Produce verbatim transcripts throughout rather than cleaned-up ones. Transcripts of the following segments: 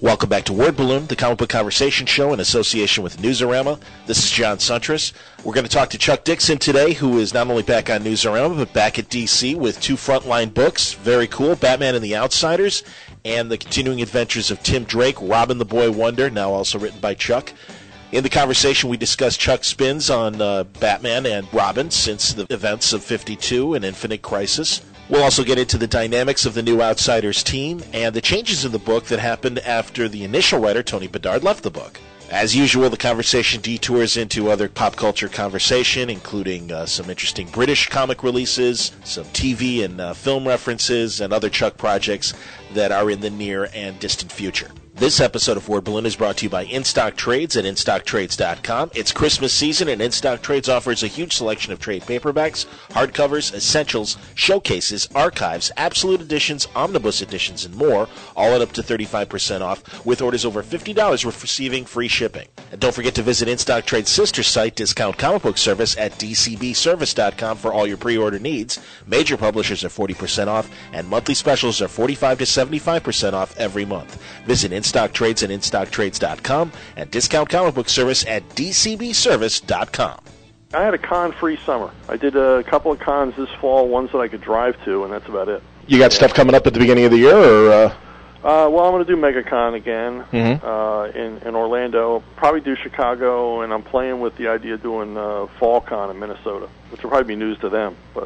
Welcome back to Word Balloon, the comic book conversation show in association with Newsarama. This is John Suntress. We're going to talk to Chuck Dixon today, who is not only back on Newsarama, but back at D C with two frontline books. Very cool, Batman and the Outsiders, and the continuing adventures of Tim Drake, Robin the Boy Wonder, now also written by Chuck. In the conversation, we discuss Chuck's spins on uh, Batman and Robin since the events of fifty-two and Infinite Crisis. We'll also get into the dynamics of the new Outsiders team and the changes in the book that happened after the initial writer, Tony Bedard, left the book. As usual, the conversation detours into other pop culture conversation, including uh, some interesting British comic releases, some T V and uh, film references, and other Chuck projects that are in the near and distant future. This episode of Word Balloon is brought to you by InStock Trades at in stock trades dot com. It's Christmas season, and InStock Trades offers a huge selection of trade paperbacks, hardcovers, essentials, showcases, archives, absolute editions, omnibus editions, and more, all at up to thirty-five percent off, with orders over fifty dollars receiving free shipping. And don't forget to visit InStock Trades' sister site, Discount Comic Book Service, at d c b service dot com for all your pre-order needs. Major publishers are forty percent off, and monthly specials are forty-five to seventy-five percent off every month. Visit InStock Trades at in stock trades dot com and Discount Comic Book Service at d c b service dot com. I had a con-free summer. I did a couple of cons this fall, ones that I could drive to, and that's about it. You got yeah. stuff coming up at the beginning of the year, or? Uh... Uh, well, I'm going to do MegaCon again mm-hmm. uh, in, in Orlando. Probably do Chicago, and I'm playing with the idea of doing uh, FallCon in Minnesota, which will probably be news to them. But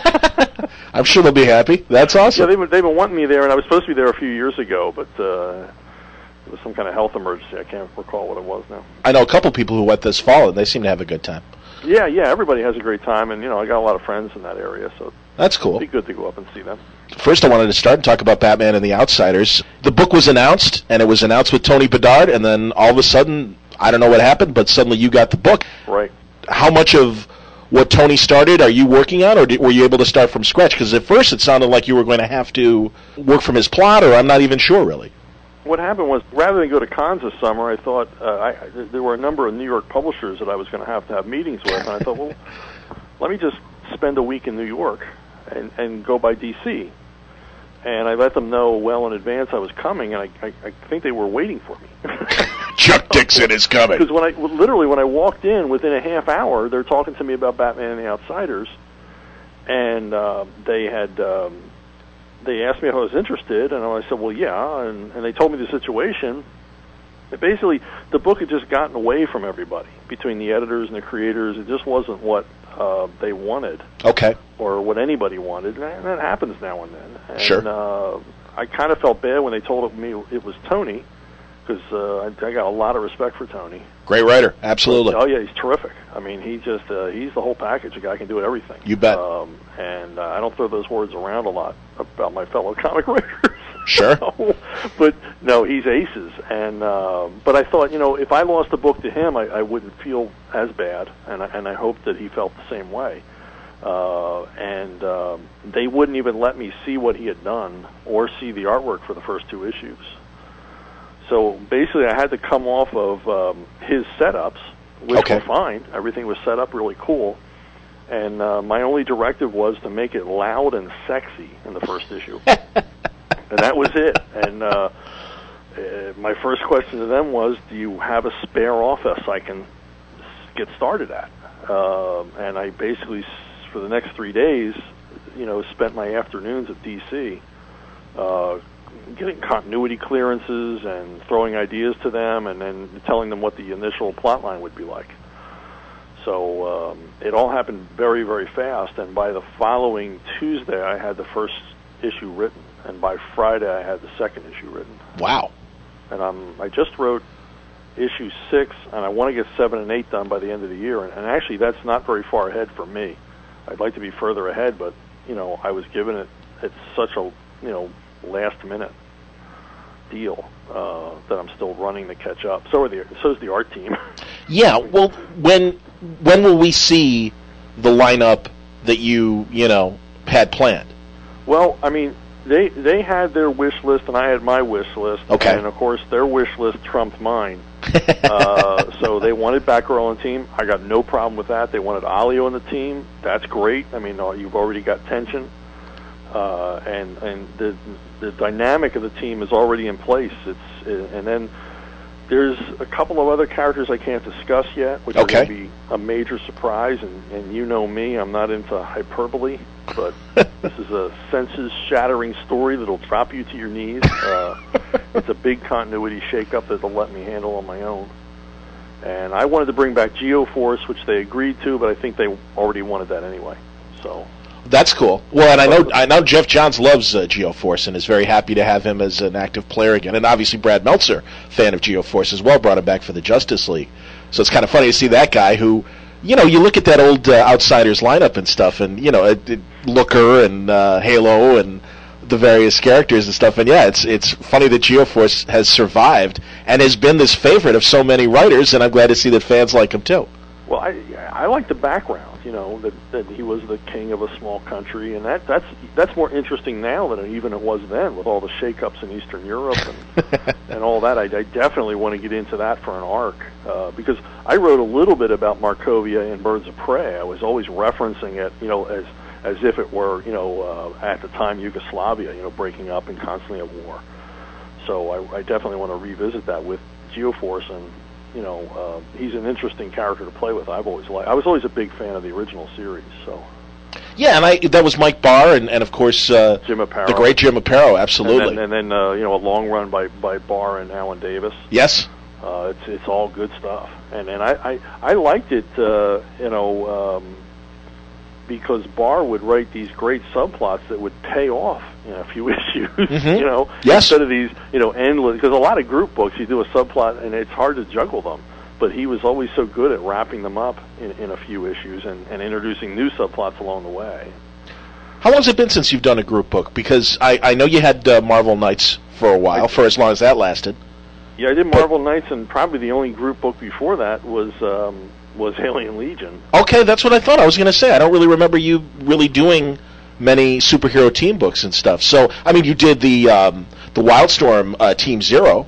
I'm sure they'll be happy. That's awesome. Yeah, they've been, they've been wanting me there, and I was supposed to be there a few years ago, but uh, it was some kind of health emergency. I can't recall what it was now. I know a couple people who went this fall, and they seem to have a good time. Yeah, yeah, everybody has a great time, and you know, I got a lot of friends in that area, so that's cool. It'd be good to go up and see them. First, I wanted to start and talk about Batman and the Outsiders. The book was announced, and it was announced with Tony Bedard, and then all of a sudden, I don't know what happened, but suddenly you got the book. Right. How much of what Tony started are you working on, or did, were you able to start from scratch? Because at first it sounded like you were going to have to work from his plot, or I'm not even sure, really. What happened was, rather than go to cons this summer, I thought uh, I, there were a number of New York publishers that I was going to have to have meetings with, and I thought, well, let me just spend a week in New York and, and go by D C. And I let them know well in advance I was coming, and I, I, I think they were waiting for me. Chuck Dixon is coming. Because when I literally when I walked in, within a half hour, they're talking to me about Batman and the Outsiders, and uh, they had. Um, They asked me if I was interested, and I said, well, yeah, and, and they told me the situation. But basically, the book had just gotten away from everybody, between the editors and the creators. It just wasn't what uh, they wanted. Okay. Or what anybody wanted, and that happens now and then. And, sure. Uh, I kind of felt bad when they told me it was Tony, because uh, I, I got a lot of respect for Tony. Great writer, absolutely. Oh, yeah, he's terrific. I mean, he just, uh, he's the whole package. A guy can do everything. You bet. Um, and uh, I don't throw those words around a lot about my fellow comic writers. Sure. So, but, no, he's aces. And uh, But I thought, you know, if I lost the book to him, I, I wouldn't feel as bad, and I, and I hoped that he felt the same way. Uh, and um, they wouldn't even let me see what he had done or see the artwork for the first two issues. So basically, I had to come off of um, his setups, which okay. were fine. Everything was set up really cool. And uh, my only directive was to make it loud and sexy in the first issue. And that was it. And uh, uh, my first question to them was, do you have a spare office I can get started at? Uh, and I basically, for the next three days, you know, spent my afternoons at D C uh, getting continuity clearances and throwing ideas to them, and then telling them what the initial plot line would be like. So um, it all happened very, very fast, and by the following Tuesday, I had the first issue written, and by Friday, I had the second issue written. Wow. And I'm, I just wrote issue six, and I want to get seven and eight done by the end of the year, and, and actually, that's not very far ahead for me. I'd like to be further ahead, but, you know, I was given it at such a, you know, last-minute deal uh, that I'm still running to catch up. So are the so is the art team. Yeah. Well, when when will we see the lineup that you you know had planned? Well, I mean, they they had their wish list, and I had my wish list. Okay. And of course, their wish list trumped mine. uh, so they wanted Batgirl on the team. I got no problem with that. They wanted Alio on the team. That's great. I mean, uh, you've already got tension. uh, and and the the dynamic of the team is already in place. It's and then there's a couple of other characters I can't discuss yet, which okay. are going to be a major surprise. And, and you know me, I'm not into hyperbole, but this is a senses-shattering story that'll drop you to your knees. Uh, it's a big continuity shakeup that they'll let me handle on my own. And I wanted to bring back Geoforce, which they agreed to, but I think they already wanted that anyway. So that's cool. Well, and I know I know Jeff Johns loves uh, Geoforce and is very happy to have him as an active player again. And obviously Brad Meltzer, fan of Geoforce as well, brought him back for the Justice League. So it's kind of funny to see that guy who, you know, you look at that old uh, Outsiders lineup and stuff, and, you know, it, it, Looker and uh, Halo and the various characters and stuff, and yeah, it's it's funny that Geoforce has survived and has been this favorite of so many writers, and I'm glad to see that fans like him too. Well, I I like the background, you know, that that he was the king of a small country, and that that's that's more interesting now than even it was then, with all the shakeups in Eastern Europe and and all that. I, I definitely want to get into that for an arc, uh, because I wrote a little bit about Markovia in Birds of Prey. I was always referencing it, you know, as as if it were, you know, uh, at the time Yugoslavia, you know, breaking up and constantly at war. So I, I definitely want to revisit that with Geoforce, and you know, uh, he's an interesting character to play with. I've always liked. I was always a big fan of the original series. So yeah, and I that was Mike Barr, and, and of course uh, Jim Aparo, the great Jim Aparo, absolutely. And then, and then uh, you know, a long run by by Barr and Alan Davis. Yes. Uh, it's it's all good stuff, and and I I, I liked it, uh, you know. Um, because Barr would write these great subplots that would pay off in a few issues, mm-hmm. you know, yes. instead of these, you know, endless, because a lot of group books, you do a subplot and it's hard to juggle them, but he was always so good at wrapping them up in, in a few issues and, and introducing new subplots along the way. How long has it been since you've done a group book? Because I, I know you had uh, Marvel Knights for a while, for as long as that lasted. Yeah, I did Marvel but, Knights, and probably the only group book before that was... Um, was Alien Legion. Okay, that's what I thought. I was going to say, I don't really remember you really doing many superhero team books and stuff. So, I mean, you did the um, the Wildstorm uh, Team Zero.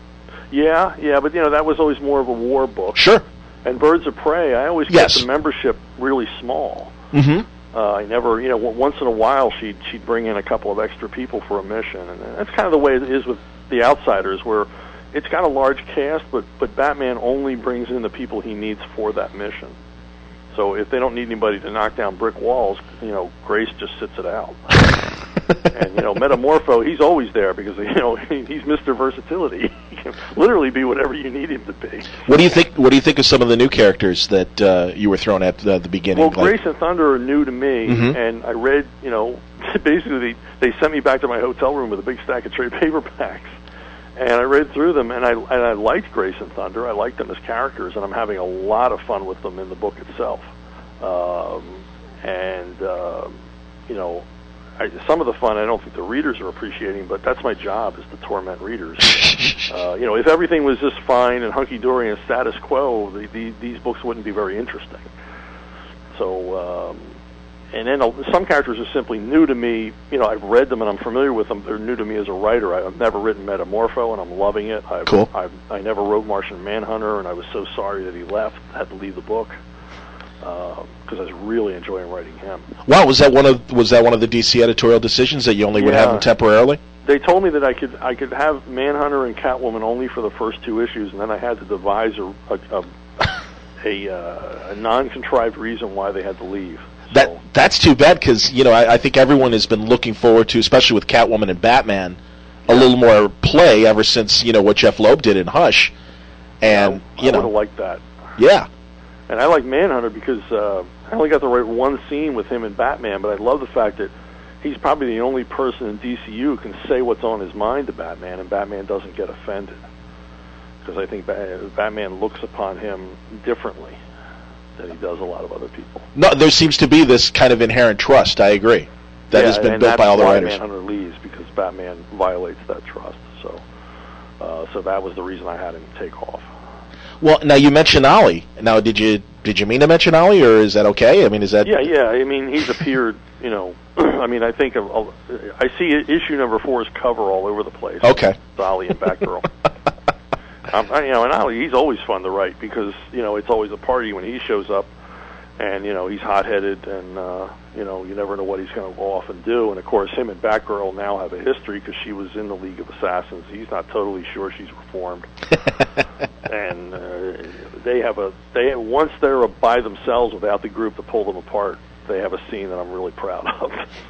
Yeah, yeah, but, you know, that was always more of a war book. Sure. And Birds of Prey, I always yes. kept the membership really small. Mm-hmm. Uh, I never, you know, once in a while she'd, she'd bring in a couple of extra people for a mission. And that's kind of the way it is with The Outsiders, where it's got a large cast, but, but Batman only brings in the people he needs for that mission. So if they don't need anybody to knock down brick walls, you know, Grace just sits it out. And, you know, Metamorpho, he's always there because, you know, he's Mister Versatility. He can literally be whatever you need him to be. What do you think What do you think of some of the new characters that uh, you were thrown at the, the beginning? Well, like... Grace and Thunder are new to me, mm-hmm. and I read, you know, basically they, they sent me back to my hotel room with a big stack of trade paperbacks. And I read through them, and I and I liked Grace and Thunder. I liked them as characters, and I'm having a lot of fun with them in the book itself. Um, and uh, you know, I, some of the fun I don't think the readers are appreciating, but that's my job, is to torment readers. uh, you know, if everything was just fine and hunky dory and status quo, the, the, these books wouldn't be very interesting. So. Um, And then some characters are simply new to me. You know, I've read them and I'm familiar with them. They're new to me as a writer. I've never written Metamorpho, and I'm loving it. I've, cool. I've, I never wrote Martian Manhunter, and I was so sorry that he left. I had to leave the book because uh, I was really enjoying writing him. Wow, was that one of was that one of the D C editorial decisions that you only yeah. would have him temporarily? They told me that I could I could have Manhunter and Catwoman only for the first two issues, and then I had to devise a a, a, a, uh, a non-contrived reason why they had to leave. That that's too bad, because you know I, I think everyone has been looking forward to, especially with Catwoman and Batman, a yeah. little more play ever since you know what Jeff Loeb did in Hush, and yeah, you I know would have liked that. Yeah, and I like Manhunter because uh, I only got to write one scene with him and Batman, but I love the fact that he's probably the only person in D C U who can say what's on his mind to Batman, and Batman doesn't get offended, because I think Batman looks upon him differently than he does a lot of other people. No, there seems to be this kind of inherent trust. I agree. That yeah, has been and built by all the why writers. Manhunter leaves, because Batman violates that trust. So, uh, so that was the reason I had him take off. Well, now you mentioned Ollie. Now, did you did you mean to mention Ollie, or is that okay? I mean, is that? Yeah, yeah. I mean, he's appeared. You know, I mean, I think of. of I see issue number four's cover all over the place. Okay. It's Ollie and Batgirl. Um, you know, and Ollie, he's always fun to write because, you know, it's always a party when he shows up, and, you know, he's hot-headed, and, uh, You know, you never know what he's going to go off and do. And of course, him and Batgirl now have a history because she was in the League of Assassins. He's not totally sure she's reformed, and uh, they have a they once they're by themselves without the group to pull them apart. They have a scene that I'm really proud of.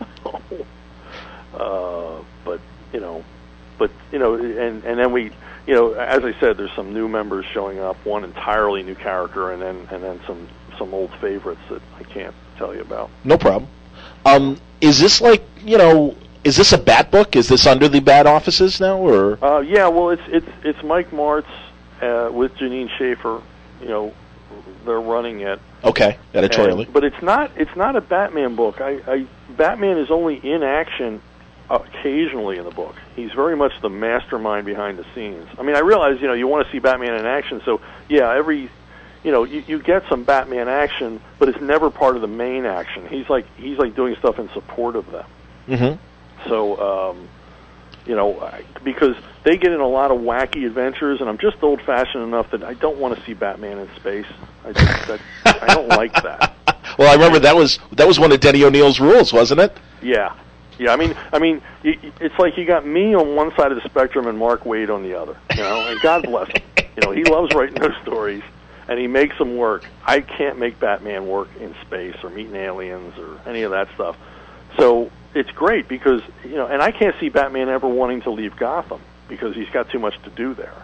uh, but you know, but you know, and and then we, you know, as I said, there's some new members showing up. One entirely new character, and then and then some some old favorites that I can't tell you about. No problem. Um, is this like, you know, is this a Bat book? Is this under the Bat offices now, or? Uh, yeah, well, it's it's it's Mike Martz uh, with Janine Schaefer. You know, they're running it. Okay, editorially. And, but it's not it's not a Batman book. I, I Batman is only in action occasionally in the book. He's very much the mastermind behind the scenes. I mean, I realize, you know, you want to see Batman in action, so yeah, every. You know, you, you get some Batman action, but it's never part of the main action. He's like he's like doing stuff in support of them. Mm-hmm. So, um, you know, I, because they get in a lot of wacky adventures, and I'm just old-fashioned enough that I don't want to see Batman in space. I just, that, I don't like that. Well, I remember that was that was one of Denny O'Neil's rules, wasn't it? Yeah, yeah. I mean, I mean, it's like you got me on one side of the spectrum and Mark Waid on the other. You know, and God bless him. You know, he loves writing those stories. And he makes them work. I can't make Batman work in space or meeting aliens or any of that stuff. So it's great because, you know, and I can't see Batman ever wanting to leave Gotham because he's got too much to do there.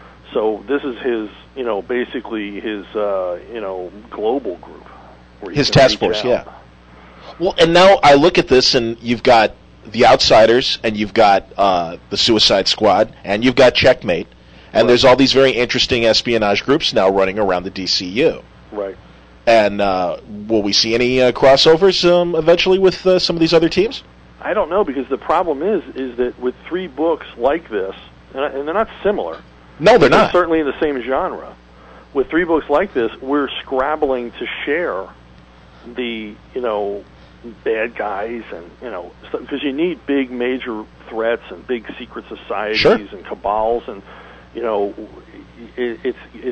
So this is his, you know, basically his, uh, you know, global group. Where his task force, yeah. Well, and now I look at this and you've got the Outsiders and you've got uh, the Suicide Squad and you've got Checkmate. And right. There's all these very interesting espionage groups now running around the D C U. Right. And uh, will we see any uh, crossovers um, eventually with uh, some of these other teams? I don't know, because the problem is is that with three books like this, and, and they're not similar. No, they're not. They're certainly in the same genre. With three books like this, we're scrabbling to share the, you know, bad guys and, you know, because you need big major threats and big secret societies sure. and cabals and, you know, it, it's it.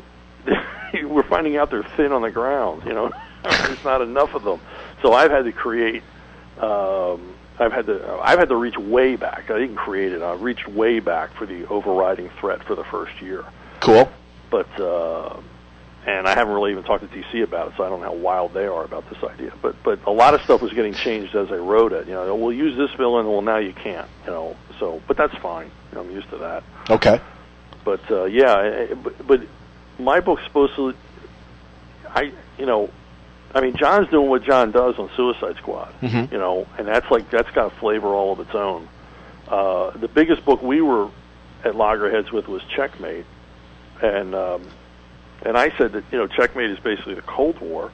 We're finding out they're thin on the ground. You know, there's not enough of them. So I've had to create. Um, I've had to. I've had to reach way back. I didn't create it. I reached way back for the overriding threat for the first year. Cool. But uh, and I haven't really even talked to D C about it, so I don't know how wild they are about this idea. But but a lot of stuff was getting changed as I wrote it. You know, we'll use this villain. Well, now you can't. You know, so but that's fine. You know, I'm used to that. Okay. But uh, yeah, but, but my book's supposed to. I you know, I mean, John's doing what John does on Suicide Squad. Mm-hmm. You know, and that's like that's got a flavor all of its own. Uh, the biggest book we were at loggerheads with was Checkmate, and um, and I said that, you know, Checkmate is basically the Cold War,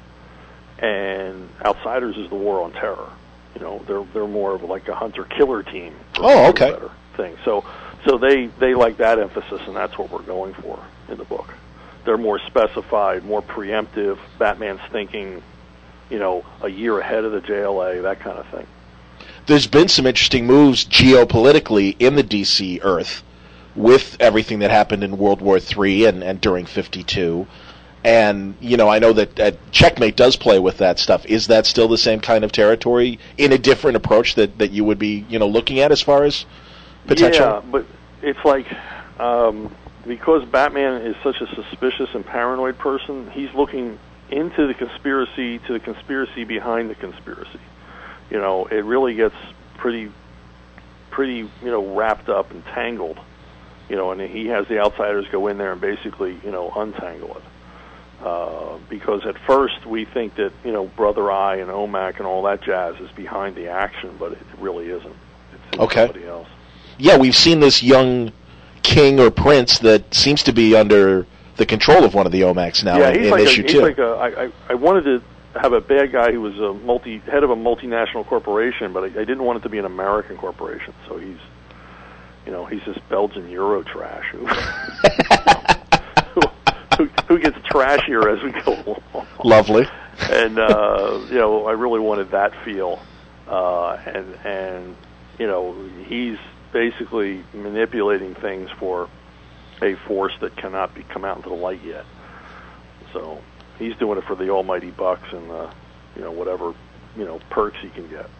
and Outsiders is the War on Terror. You know, they're they're more of like a hunter-killer team. Oh, okay. Better thing. So so they they like that emphasis, and that's what we're going for in the book. They're more specified, more preemptive. Batman's thinking, you know, a year ahead of the J L A, that kind of thing. There's been some interesting moves geopolitically in the D C Earth with everything that happened in World War Three and, and during fifty-two. And, you know, I know that uh, Checkmate does play with that stuff. Is that still the same kind of territory in a different approach that, that you would be, you know, looking at as far as potential? Yeah, but it's like, um, because Batman is such a suspicious and paranoid person, he's looking into the conspiracy, to the conspiracy behind the conspiracy. You know, it really gets pretty, pretty, you know, wrapped up and tangled. You know, and he has the Outsiders go in there and basically, you know, untangle it. Uh, because at first we think that, you know, Brother Eye and O M A C and all that jazz is behind the action, but it really isn't. It's okay. somebody else. Yeah, we've seen this young king or prince that seems to be under the control of one of the O M A Cs now yeah, in, he's in like issue a, he's two. Like a, I, I, I wanted to have a bad guy who was a multi head of a multinational corporation, but I, I didn't want it to be an American corporation. So he's, you know, he's this Belgian Euro trash who, who, who, who gets trashier as we go along. Lovely. And uh, you know, I really wanted that feel, uh, and and you know, he's basically manipulating things for a force that cannot be come out into the light yet. So he's doing it for the almighty bucks and the, you know, whatever you know, perks he can get.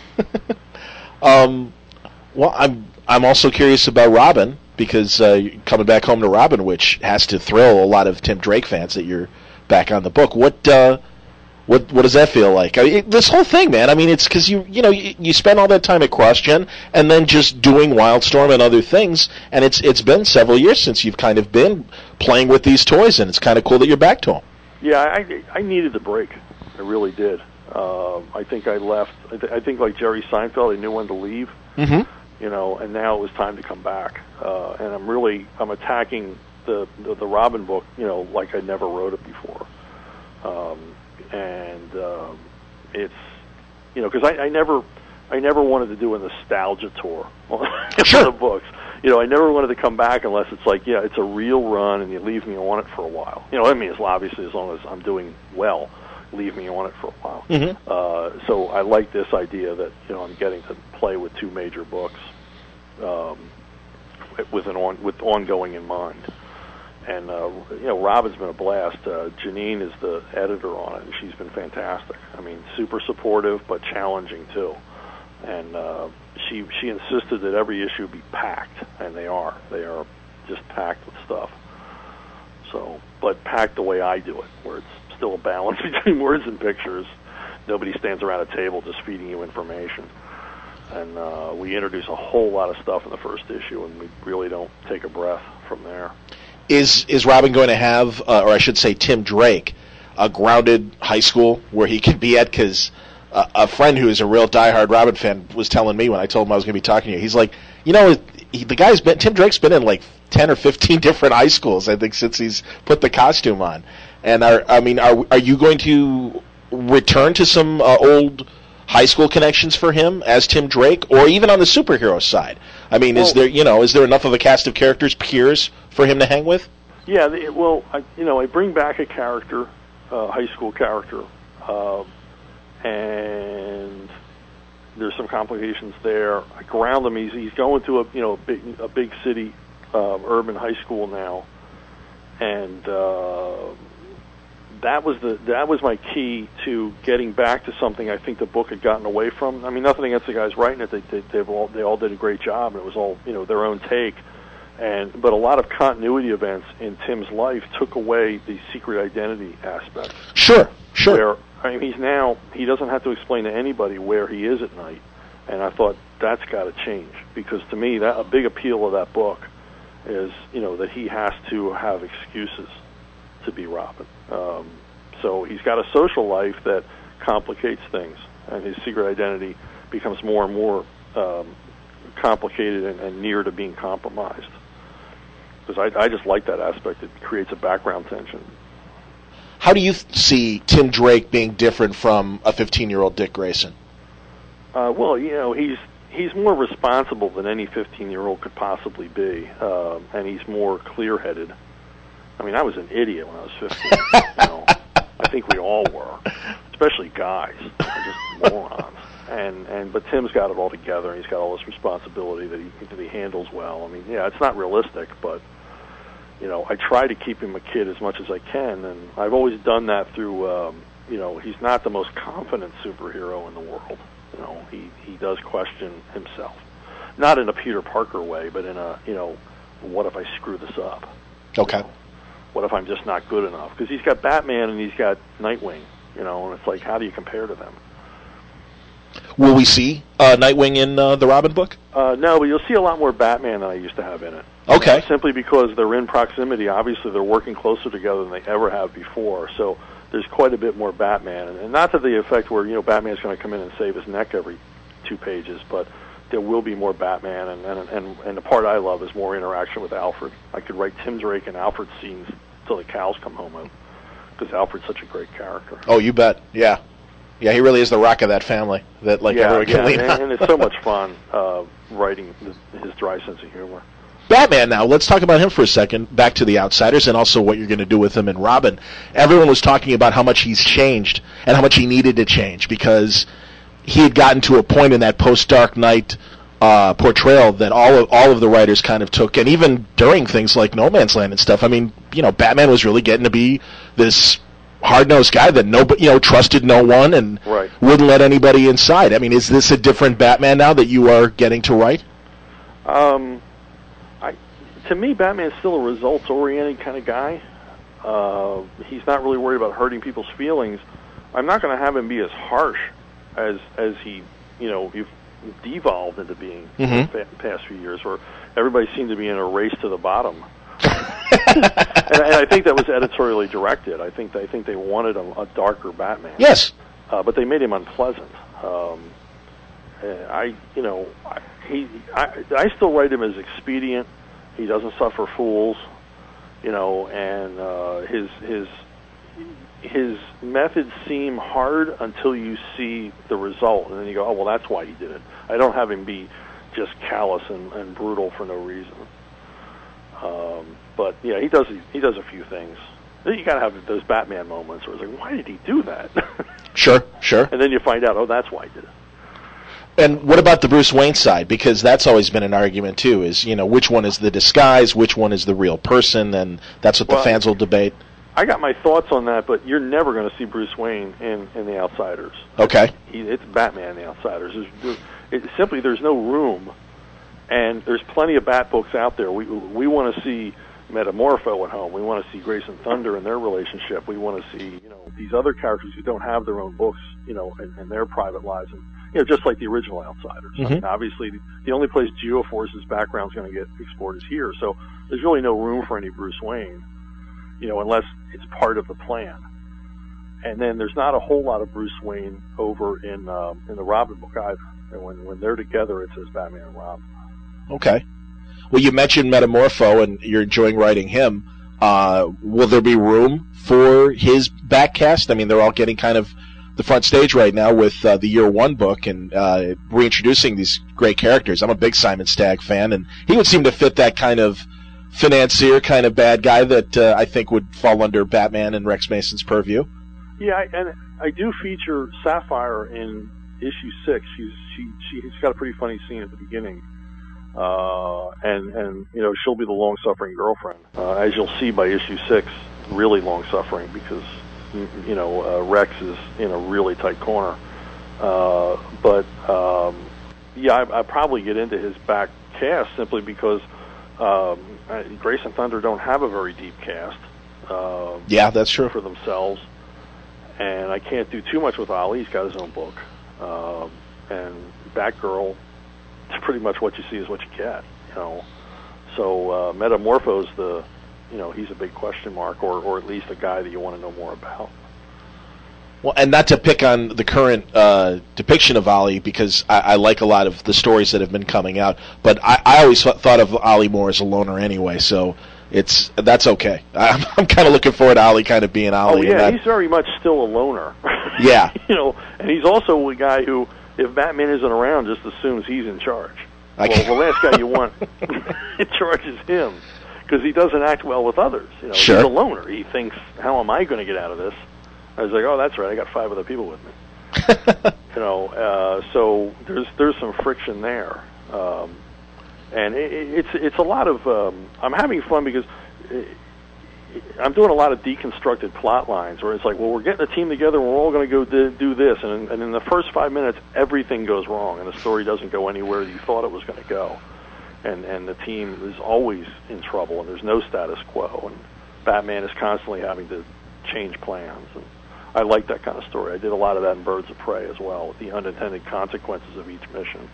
um, well, I'm I'm also curious about Robin, because uh, coming back home to Robin, which has to thrill a lot of Tim Drake fans that you're back on the book. What uh, what what does that feel like? I mean, it, this whole thing, man. I mean, it's because you you know you, you spend all that time at CrossGen and then just doing Wildstorm and other things, and it's it's been several years since you've kind of been playing with these toys, and it's kind of cool that you're back to them. Yeah, I I needed the break. I really did. Uh, I think I left. I, th- I think like Jerry Seinfeld, I knew when to leave. Mm-hmm. You know, and now it was time to come back. Uh, and I'm really I'm attacking the, the the Robin book, you know, like I never wrote it before. Um, and um, it's you know because I, I never I never wanted to do a nostalgia tour on sure. the books. You know, I never wanted to come back unless it's like, yeah, it's a real run, and you leave me on it for a while. You know, I mean, it's obviously as long as I'm doing well, leave me on it for a while. Mm-hmm. Uh, so I like this idea that, you know, I'm getting to play with two major books um, with an on with ongoing in mind. And uh, you know, Robin's been a blast. Uh, Janine is the editor on it, and she's been fantastic. I mean, super supportive, but challenging too. And uh, she she insisted that every issue be packed, and they are. They are just packed with stuff. So, but packed the way I do it, where it's still a balance between words and pictures. Nobody stands around a table just feeding you information. And uh, we introduce a whole lot of stuff in the first issue, and we really don't take a breath from there. Is is Robin going to have, uh, or I should say Tim Drake, a grounded high school where he can be at? Because uh, a friend who is a real diehard Robin fan was telling me when I told him I was going to be talking to you, he's like, you know, he, the guy's been, Tim Drake's been in like ten or fifteen different high schools, I think, since he's put the costume on. And are, I mean, are are you going to return to some uh, old high school connections for him as Tim Drake, or even on the superhero side? I mean, well, is there you know is there enough of a cast of characters, peers, for him to hang with? Yeah, the, well, I, you know, I bring back a character, a high school character, uh, and there's some complications there. I ground him. He's he's going to a you know a big a big city, uh, urban high school now, and. Uh, That was the that was my key to getting back to something I think the book had gotten away from. I mean, nothing against the guys writing it; they they they've all they all did a great job, and it was all you know their own take. And but a lot of continuity events in Tim's life took away the secret identity aspect. Sure, sure. Where I mean, he's now he doesn't have to explain to anybody where he is at night, and I thought that's got to change, because to me that a big appeal of that book is you know that he has to have excuses to be Robin. Um, so he's got a social life that complicates things, and his secret identity becomes more and more um, complicated and, and near to being compromised. Because I, I just like that aspect. It creates a background tension. How do you th- see Tim Drake being different from a fifteen-year-old Dick Grayson? Uh, well, you know, he's he's more responsible than any fifteen-year-old could possibly be, uh, and he's more clear-headed. I mean, I was an idiot when I was fifteen. You know, I think we all were, especially guys, just morons. And and but Tim's got it all together, and he's got all this responsibility that he that he handles well. I mean, yeah, it's not realistic, but you know, I try to keep him a kid as much as I can, and I've always done that through. Um, you know, he's not the most confident superhero in the world. You know, he he does question himself, not in a Peter Parker way, but in a you know, what if I screw this up? Okay. What if I'm just not good enough? Because he's got Batman and he's got Nightwing, you know, and it's like, how do you compare to them? Will we see uh, Nightwing in uh, the Robin book? Uh, no, but you'll see a lot more Batman than I used to have in it. Okay. Uh, simply because they're in proximity. Obviously, they're working closer together than they ever have before. So there's quite a bit more Batman. And, and not to the effect where, you know, Batman's going to come in and save his neck every two pages, but there will be more Batman, and, and and and the part I love is more interaction with Alfred. I could write Tim Drake and Alfred scenes till the cows come home, because Alfred's such a great character. Oh, you bet. Yeah, yeah, he really is the rock of that family. That like yeah, everyone can yeah, lean and, on. and it's so much fun uh, writing his, his dry sense of humor. Batman now, let's talk about him for a second, back to the Outsiders, and also what you're going to do with him and Robin. Everyone was talking about how much he's changed and how much he needed to change, because he had gotten to a point in that post-Dark Knight uh, portrayal that all of, all of the writers kind of took, and even during things like No Man's Land and stuff, I mean, you know, Batman was really getting to be this hard-nosed guy that nobody, you know, trusted no one and right. wouldn't let anybody inside. I mean, is this a different Batman now that you are getting to write? Um, I, to me, Batman's still a results-oriented kind of guy. Uh, he's not really worried about hurting people's feelings. I'm not going to have him be as harsh as as he, you know, you've devolved into being mm-hmm. in the past few years, where everybody seemed to be in a race to the bottom. and, and I think that was editorially directed. I think I think they wanted a, a darker Batman. Yes, uh, but they made him unpleasant. Um, I, you know, I, he, I, I still write him as expedient. He doesn't suffer fools, you know, and uh, his his his methods seem hard until you see the result, and then you go, oh well, that's why he did it. I don't have him be just callous and, and brutal for no reason. Um, but yeah, he does he does a few things. You got to have those Batman moments where it's like, why did he do that? Sure, sure. And then you find out, oh, that's why he did it. And what about the Bruce Wayne side? Because that's always been an argument too. Is, you know, which one is the disguise, which one is the real person, and that's what well, the fans will debate. I got my thoughts on that, but you're never going to see Bruce Wayne in, in The Outsiders. Okay. He, it's Batman in The Outsiders. There's, there's, it, simply, there's no room. And there's plenty of Bat books out there. We we want to see Metamorpho at home. We want to see Grace and Thunder and their relationship. We want to see, you know, these other characters who don't have their own books, you know, and, and their private lives, and you know, just like the original Outsiders. Mm-hmm. I mean, obviously, the, the only place Geoforce's background is going to get explored is here. So there's really no room for any Bruce Wayne, you know, unless it's part of the plan. And then there's not a whole lot of Bruce Wayne over in um, in the Robin book either. And when when they're together, it says Batman and Robin. Okay. Well, you mentioned Metamorpho, and you're enjoying writing him. Uh, will there be room for his backcast? I mean, they're all getting kind of the front stage right now with uh, the Year One book and uh, reintroducing these great characters. I'm a big Simon Stagg fan, and he would seem to fit that kind of financier, kind of bad guy that uh, I think would fall under Batman and Rex Mason's purview. Yeah, I, and I do feature Sapphire in issue six. She's she she's got a pretty funny scene at the beginning. Uh, and, and, you know, she'll be the long-suffering girlfriend. Uh, as you'll see by issue six, really long-suffering because, you know, uh, Rex is in a really tight corner. Uh, but, um, yeah, I, I probably get into his back cast simply because um, Grace and Thunder don't have a very deep cast. Uh, yeah, that's true. For themselves. And I can't do too much with Ollie. He's got his own book. Uh, and Batgirl... it's pretty much what you see is what you get, you know. So uh, Metamorpho's the, you know, he's a big question mark, or or at least a guy that you want to know more about. Well, and not to pick on the current uh, depiction of Ollie, because I, I like a lot of the stories that have been coming out, but I, I always thought of Ollie more as a loner anyway, so it's that's okay. I'm, I'm kind of looking forward to Ollie kind of being Ollie. Oh yeah, that... he's very much still a loner. Yeah, you know, and he's also a guy who, if Batman isn't around, just assumes he's in charge. I well, the last guy you want in charge is him, because he doesn't act well with others. You know, sure. He's a loner. He thinks, how am I going to get out of this? I was like, oh, that's right, I got five other people with me. you know, uh, so there's there's some friction there. Um, and it, it's it's a lot of, um, I'm having fun because it, I'm doing a lot of deconstructed plot lines where it's like, well, we're getting a team together and we're all going to go do, do this. And, and in the first five minutes, everything goes wrong and the story doesn't go anywhere you thought it was going to go. And, and the team is always in trouble and there's no status quo. And Batman is constantly having to change plans. And I like that kind of story. I did a lot of that in Birds of Prey as well, with the unintended consequences of each mission.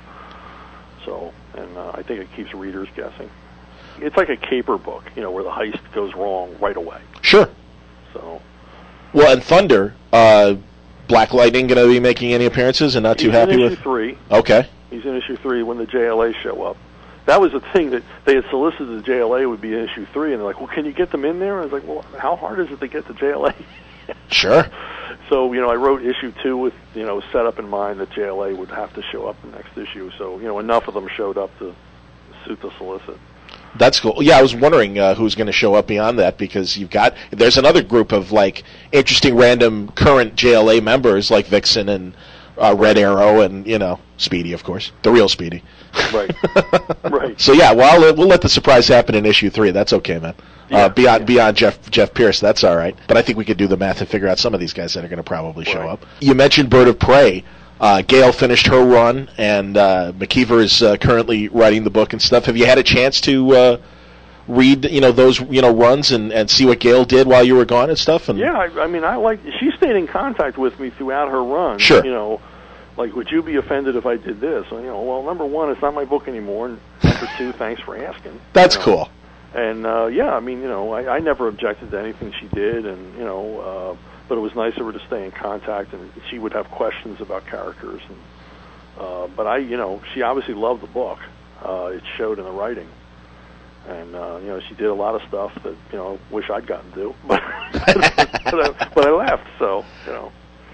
So, and uh, I think it keeps readers guessing. It's like a caper book, you know, where the heist goes wrong right away. Sure. So. Well, and Thunder, uh, Black Lightning going to be making any appearances and not too He's happy in with? issue three. Okay. He's in issue three when the J L A show up. That was the thing that they had solicited the J L A would be in issue three, and they're like, well, can you get them in there? And I was like, well, how hard is it to get the J L A? Sure. So, you know, I wrote issue two with, you know, set up in mind that J L A would have to show up in the next issue. So, you know, enough of them showed up to suit the solicit. That's cool. Yeah, I was wondering uh, who's going to show up beyond that, because you've got there's another group of like interesting random current J L A members like Vixen and uh, Red Arrow and, you know, Speedy, of course, the real Speedy. Right. Right. So yeah, well, we'll let the surprise happen in issue three. That's okay, man. Uh, beyond yeah. beyond Jeff Jeff Pierce, that's all right. But I think we could do the math and figure out some of these guys that are going to probably show right. up. You mentioned Bird of Prey. Uh, Gail finished her run, and uh, McKeever is uh, currently writing the book and stuff. Have you had a chance to uh, read, you know, those you know runs and, and see what Gail did while you were gone and stuff? And yeah, I, I mean, I like. She stayed in contact with me throughout her run. Sure. You know, like, would you be offended if I did this? You know, well, number one, it's not my book anymore, and number two, thanks for asking. That's you know? cool. And, uh, yeah, I mean, you know, I, I never objected to anything she did, and, you know, uh, but it was nice of her to stay in contact, and she would have questions about characters. And uh, But I, you know, she obviously loved the book. Uh, it showed in the writing. And, uh, you know, she did a lot of stuff that, you know, wish I'd gotten to do. But, but, I, but I left, so, you know.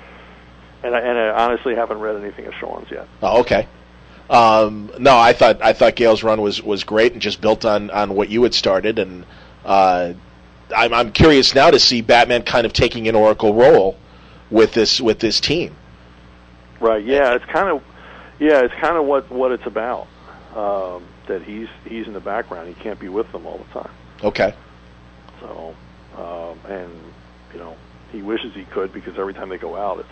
And I, and I honestly haven't read anything of Sean's yet. Oh, okay. Um, no, I thought I thought Gail's run was, was great and just built on, on what you had started, and uh, I'm I'm curious now to see Batman kind of taking an Oracle role with this with this team. Right. Yeah. It's kind of yeah. It's kind of what, what it's about. Um, that he's he's in the background. He can't be with them all the time. Okay. So, um, and you know, he wishes he could, because every time they go out,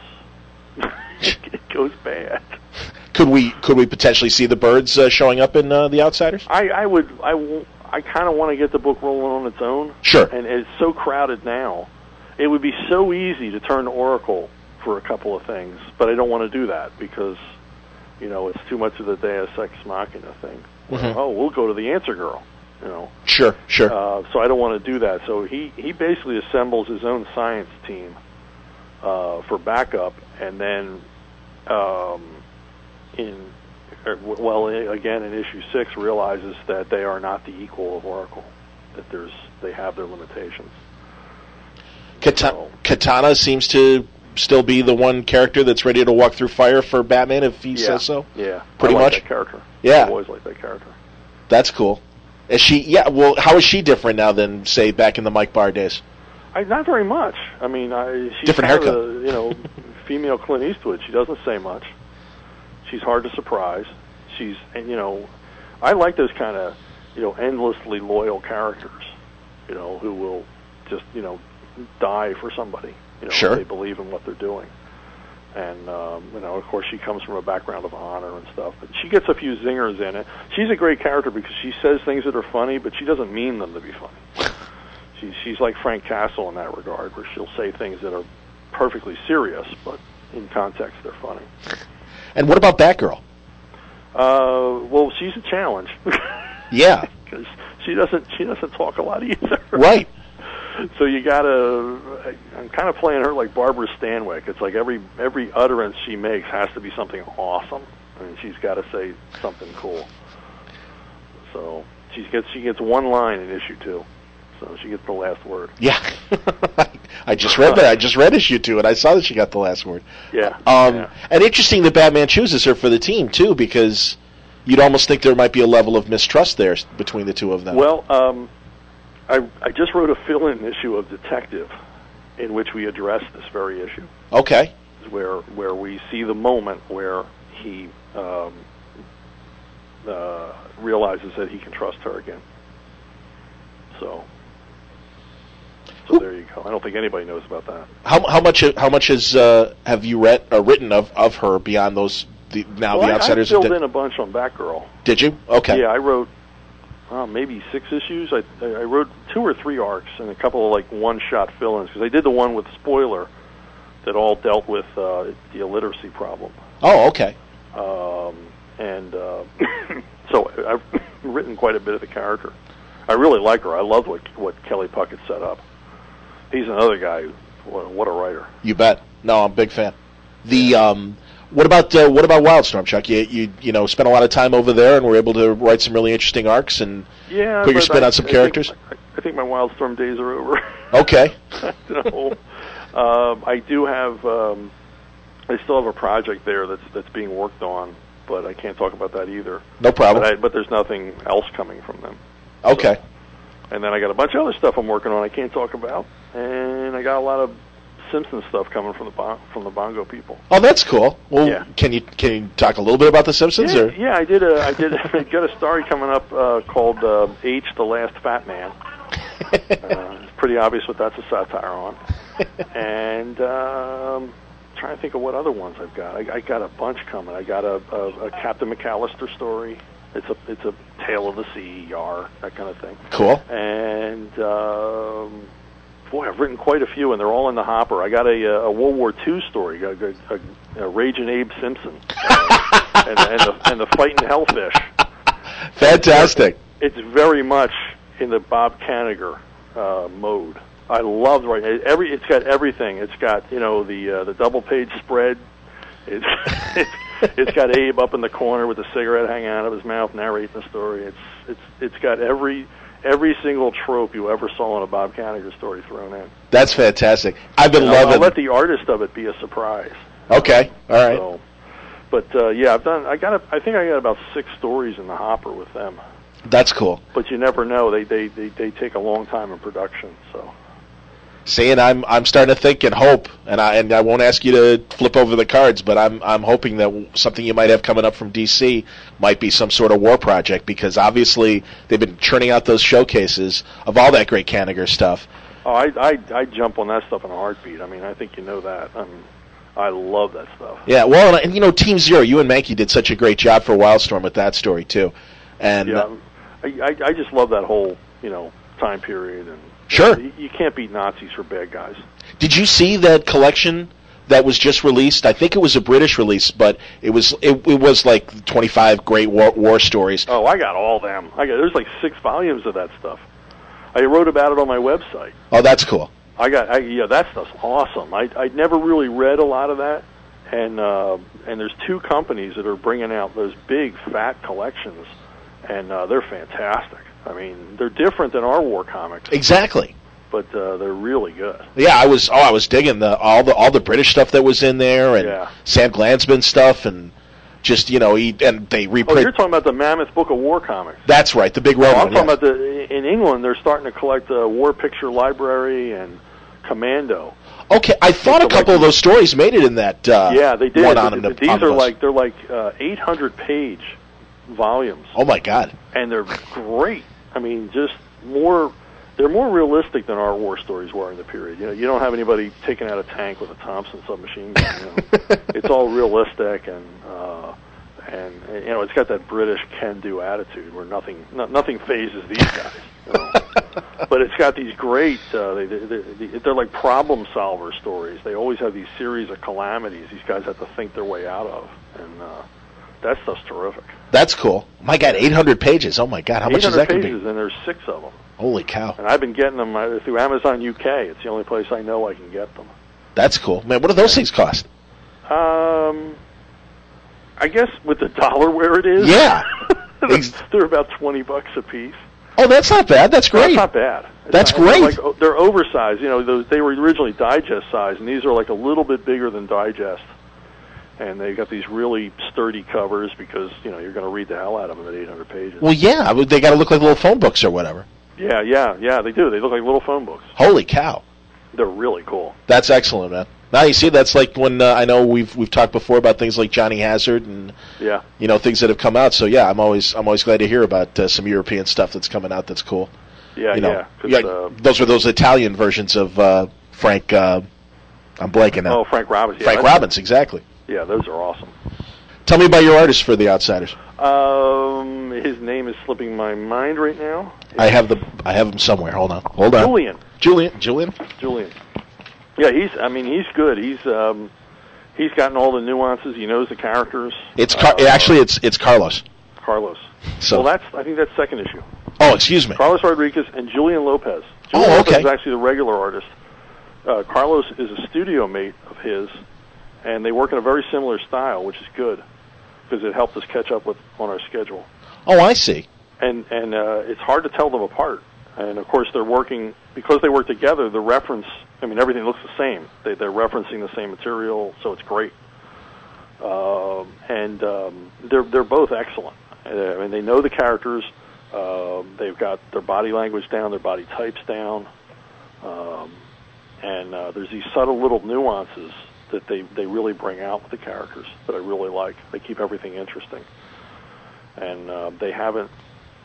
it's it goes bad. Could we could we potentially see the Birds uh, showing up in uh, The Outsiders? I, I would I, w- I kind of want to get the book rolling on its own. Sure. And it's so crowded now. It would be so easy to turn to Oracle for a couple of things, but I don't want to do that because, you know, it's too much of the Deus Ex Machina thing. Mm-hmm. Oh, we'll go to the Answer Girl, you know. Sure, sure. Uh, so I don't want to do that. So he, he basically assembles his own science team uh, for backup, and then um, in well, again in issue six, realizes that they are not the equal of Oracle. That there's they have their limitations. Katana, so, Katana seems to still be the one character that's ready to walk through fire for Batman if he yeah, says so. Yeah, pretty I like much. That character. Yeah, I've always liked that character. That's cool. Is she? Yeah. Well, how is she different now than say back in the Mike Barr days? I, not very much. I mean, I, she's different kind haircut. of a, you know, female Clint Eastwood. She doesn't say much. She's hard to surprise. She's, and you know, I like those kind of, you know, endlessly loyal characters, you know, who will just, you know, die for somebody, you know, sure. if they believe in what they're doing. And, um, you know, of course, she comes from a background of honor and stuff. But she gets a few zingers in it. She's a great character because she says things that are funny, but she doesn't mean them to be funny. She's, she's like Frank Castle in that regard, where she'll say things that are perfectly serious, but in context they're funny. And what about Batgirl? Uh, well, she's a challenge. Yeah, because she doesn't she doesn't talk a lot either. Right. So you gotta. I'm kind of playing her like Barbara Stanwyck. It's like every every utterance she makes has to be something awesome. I mean, she's got to say something cool. So she gets she gets one line in issue two. So she gets the last word. Yeah, I just read that. I just read issue two, and I saw that she got the last word. Yeah. Um, yeah. And interesting that Batman chooses her for the team too, because you'd almost think there might be a level of mistrust there between the two of them. Well, um, I I just wrote a fill-in issue of Detective, in which we address this very issue. Okay. Where where we see the moment where he um, uh, realizes that he can trust her again. So. So there you go. I don't think anybody knows about that. How how much how much has uh, have you read or written of, of her beyond those the, now well, the Outsiders? I, I filled did, in a bunch on Batgirl. Did you? Okay. Yeah, I wrote uh, maybe six issues. I I wrote two or three arcs and a couple of like one-shot fill-ins because I did the one with Spoiler that all dealt with uh, the illiteracy problem. Oh, okay. Um, and uh, so I've written quite a bit of the character. I really like her. I love what what Kelly Puckett set up. He's another guy. What, what a writer! You bet. No, I'm a big fan. The um, what about uh, what about Wildstorm, Chuck? You, you you know spent a lot of time over there and were able to write some really interesting arcs and yeah, put your spin I, on some I characters. Think, I think my Wildstorm days are over. Okay. no, um, I do have. Um, I still have a project there that's that's being worked on, but I can't talk about that either. No problem. But, I, but there's nothing else coming from them. Okay. So, and then I got a bunch of other stuff I'm working on I can't talk about, and I got a lot of Simpsons stuff coming from the bon- from the Bongo people. Oh, that's cool. Well, yeah. can you can you talk a little bit about the Simpsons? Yeah, or? yeah I did. A, I did. I got a story coming up uh, called uh, H, the Last Fat Man. uh, it's pretty obvious what that's a satire on. And um, trying to think of what other ones I've got. I, I got a bunch coming. I got a, a, a Captain McAllister story. It's a it's a Tale of the Sea, Yar, that kind of thing. Cool. And um, boy, I've written quite a few, and they're all in the hopper. I got a, a World War Two story, a, a, a, a Raging Abe Simpson, uh, and, and the and the Fighting Hellfish. Fantastic. It's, it's very much in the Bob Kanigher uh, mode. I love writing every. It's got everything. It's got you know the uh, the double page spread. It's, it's it's got Abe up in the corner with a cigarette hanging out of his mouth, narrating the story. It's it's it's got every every single trope you ever saw in a Bob Kanigher story thrown in. That's fantastic. I've been and loving. I'll, I'll let the artist of it be a surprise. Okay, all right. So, but uh, yeah, I've done. I got. A, I think I got about six stories in the hopper with them. That's cool. But you never know. They they they, they take a long time in production. So. See, and I'm I'm starting to think and hope, and I and I won't ask you to flip over the cards, but I'm I'm hoping that something you might have coming up from D C might be some sort of war project, because obviously they've been churning out those showcases of all that great Kanigher stuff. Oh, I I I jump on that stuff in a heartbeat. I mean, I think you know that. I mean, I love that stuff. Yeah, well, and, and you know, Team Zero, you and Mankey did such a great job for Wildstorm with that story too, and yeah, I I, I just love that whole you know time period and. Sure. You, you can't beat Nazis for bad guys. Did you see that collection that was just released? I think it was a British release, but it was it, it was like twenty-five great war, war stories. Oh, I got all them. I got there's like six volumes of that stuff. I wrote about it on my website. Oh, that's cool. I got I, yeah, that stuff's awesome. I I never really read a lot of that, and uh, and there's two companies that are bringing out those big fat collections, and uh, they're fantastic. I mean, they're different than our war comics. Exactly. But uh, they're really good. Yeah, I was. Oh, I was digging the all the all the British stuff that was in there, and yeah. Sam Glansman stuff, and just you know, he and they reprint. Oh, you're talking about the Mammoth Book of War comics. That's right, the big oh, red I'm one. talking yes. about the in England. They're starting to collect the War Picture Library and Commando. Okay, I thought a couple of those stories made it in that. Uh, yeah, they did. One on These on are like they're like uh, eight hundred page volumes. Oh my God! And they're great. I mean, just more, they're more realistic than our war stories were in the period. You know, you don't have anybody taking out a tank with a Thompson submachine gun. You know? It's all realistic, and, uh, and, and, you know, it's got that British can-do attitude where nothing no, nothing phases these guys. You know? But it's got these great, uh, they, they, they, they're like problem-solver stories. They always have these series of calamities these guys have to think their way out of, and uh, that stuff's terrific. That's cool. My God, eight hundred pages. Oh my God, how much is that going to be? eight hundred pages, and there's six of them. Holy cow! And I've been getting them uh, through Amazon U K. It's the only place I know I can get them. That's cool, man. What do those things cost? Um, I guess with the dollar where it is, yeah, they're about twenty bucks a piece. Oh, that's not bad. That's great. That's not bad. It's that's not, great. They're, like, they're oversized. You know, those, they were originally digest size, and these are like a little bit bigger than digest. And they got these really sturdy covers because you know you're going to read the hell out of them at eight hundred pages. Well, yeah, they got to look like little phone books or whatever. Yeah, yeah, yeah. They do. They look like little phone books. Holy cow! They're really cool. That's excellent, man. Now you see, that's like when uh, I know we've we've talked before about things like Johnny Hazard and yeah, you know things that have come out. So yeah, I'm always I'm always glad to hear about uh, some European stuff that's coming out. That's cool. Yeah, you know, yeah. yeah uh, those were those Italian versions of uh, Frank. Uh, I'm blanking now. Oh, Frank Robbins. Yeah, Frank Robbins, exactly. Yeah, those are awesome. Tell me about your artist for the Outsiders. Um, his name is slipping my mind right now. It's I have the I have him somewhere. Hold on, hold on. Julian. Julian. Julian. Julian. Yeah, he's. I mean, he's good. He's. Um, he's gotten all the nuances. He knows the characters. It's Car- uh, actually it's it's Carlos. Carlos. So well, that's. I think that's second issue. Oh, excuse me. Carlos Rodriguez and Julian Lopez. Julian Oh, okay. Lopez is actually the regular artist. Uh, Carlos is a studio mate of his, and they work in a very similar style, which is good because it helped us catch up with on our schedule. Oh, I see. And and uh, it's hard to tell them apart. And of course, they're working because they work together. The reference, I mean, everything looks the same. They, they're referencing the same material, so it's great. Um, and um, they're they're both excellent. I mean, they know the characters. Uh, they've got their body language down, their body types down, um, and uh, there's these subtle little nuances that they, they really bring out with the characters that I really like. They keep everything interesting, and uh, they haven't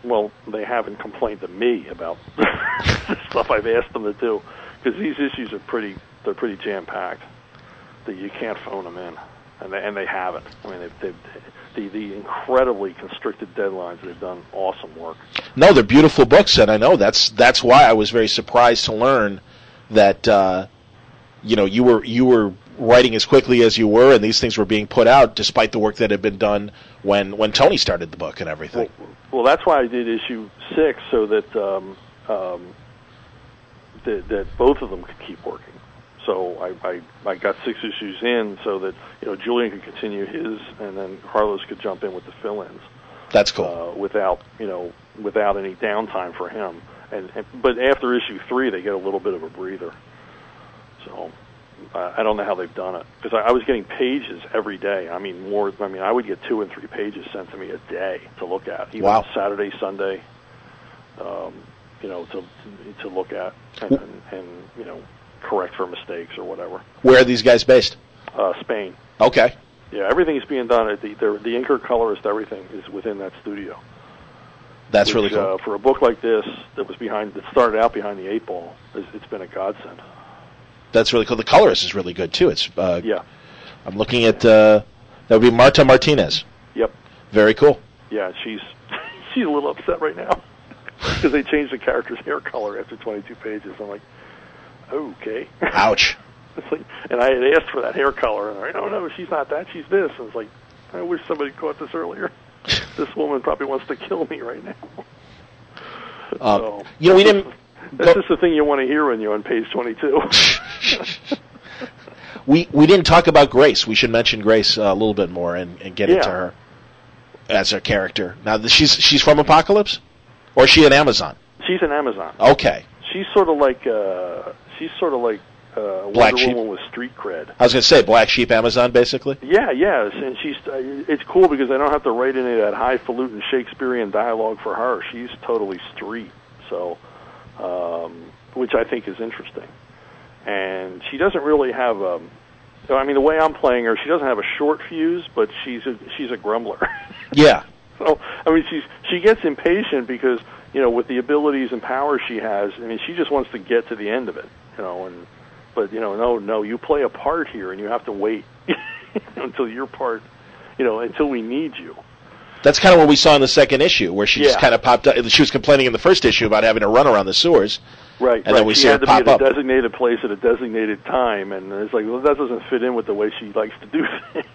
well, they haven't complained to me about the stuff I've asked them to do, because these issues are pretty, they're pretty jam-packed. That you can't phone them in, and they, and they haven't. I mean, they've, they've, the, the incredibly constricted deadlines, they've done awesome work. No, they're beautiful books, and I know that's that's why I was very surprised to learn that uh, you know you were you were writing as quickly as you were, and these things were being put out despite the work that had been done when, when Tony started the book and everything. Well, well that's why I did issue six, so that um, um, that, that both of them could keep working. So I, I I got six issues in, so that you know Julian could continue his, and then Carlos could jump in with the fill-ins. That's cool. Uh, without you know without any downtime for him. And, and but after issue three, they get a little bit of a breather. So uh, I don't know how they've done it, because I, I was getting pages every day. I mean more. I mean I would get two and three pages sent to me a day to look at, even wow. Saturday, Sunday. Um, you know to to look at and, and, and you know. correct for mistakes or whatever. Where are these guys based? Uh, Spain. Okay. Yeah, everything's being done at the the, the inker, colorist, everything is within that studio. That's which, really cool. Uh, for a book like this that was behind, that started out behind the eight ball, it's, it's been a godsend. That's really cool. The colorist is really good too. It's uh, yeah. I'm looking at uh, that would be Marta Martinez. Yep. Very cool. Yeah, she's she's a little upset right now because they changed the character's hair color after twenty-two pages. I'm like, okay. Ouch. It's like, and I had asked for that hair color, and they're like, oh no, she's not that, she's this. And it's like, I wish somebody caught this earlier. This woman probably wants to kill me right now. Um, so, you know, we didn't. That's just the thing you want to hear when you're on page twenty-two. we we didn't talk about Grace. We should mention Grace uh, a little bit more and, and get yeah. into her as a character. Now, she's she's from Apocalypse, or is she an Amazon? She's an Amazon. Okay. She's sort of like uh, she's sort of like uh, Black Wonder Sheep. Woman with street cred. I was going to say Black Sheep Amazon, basically. Yeah, yes, and she's uh, it's cool because I don't have to write any of that highfalutin Shakespearean dialogue for her. She's totally street, so um, which I think is interesting. And she doesn't really have a. I mean, the way I'm playing her, she doesn't have a short fuse, but she's a, she's a grumbler. Yeah. So I mean, she's she gets impatient because you know with the abilities and powers she has, I mean, she just wants to get to the end of it, you know. And but you know, no, no, you play a part here, and you have to wait until your part, you know, until we need you. That's kind of what we saw in the second issue, where she yeah. just kind of popped up. She was complaining in the first issue about having to run around the sewers. Right, and right. then we she see had her to be pop at a up. designated place at a designated time, and it's like, well, that doesn't fit in with the way she likes to do things.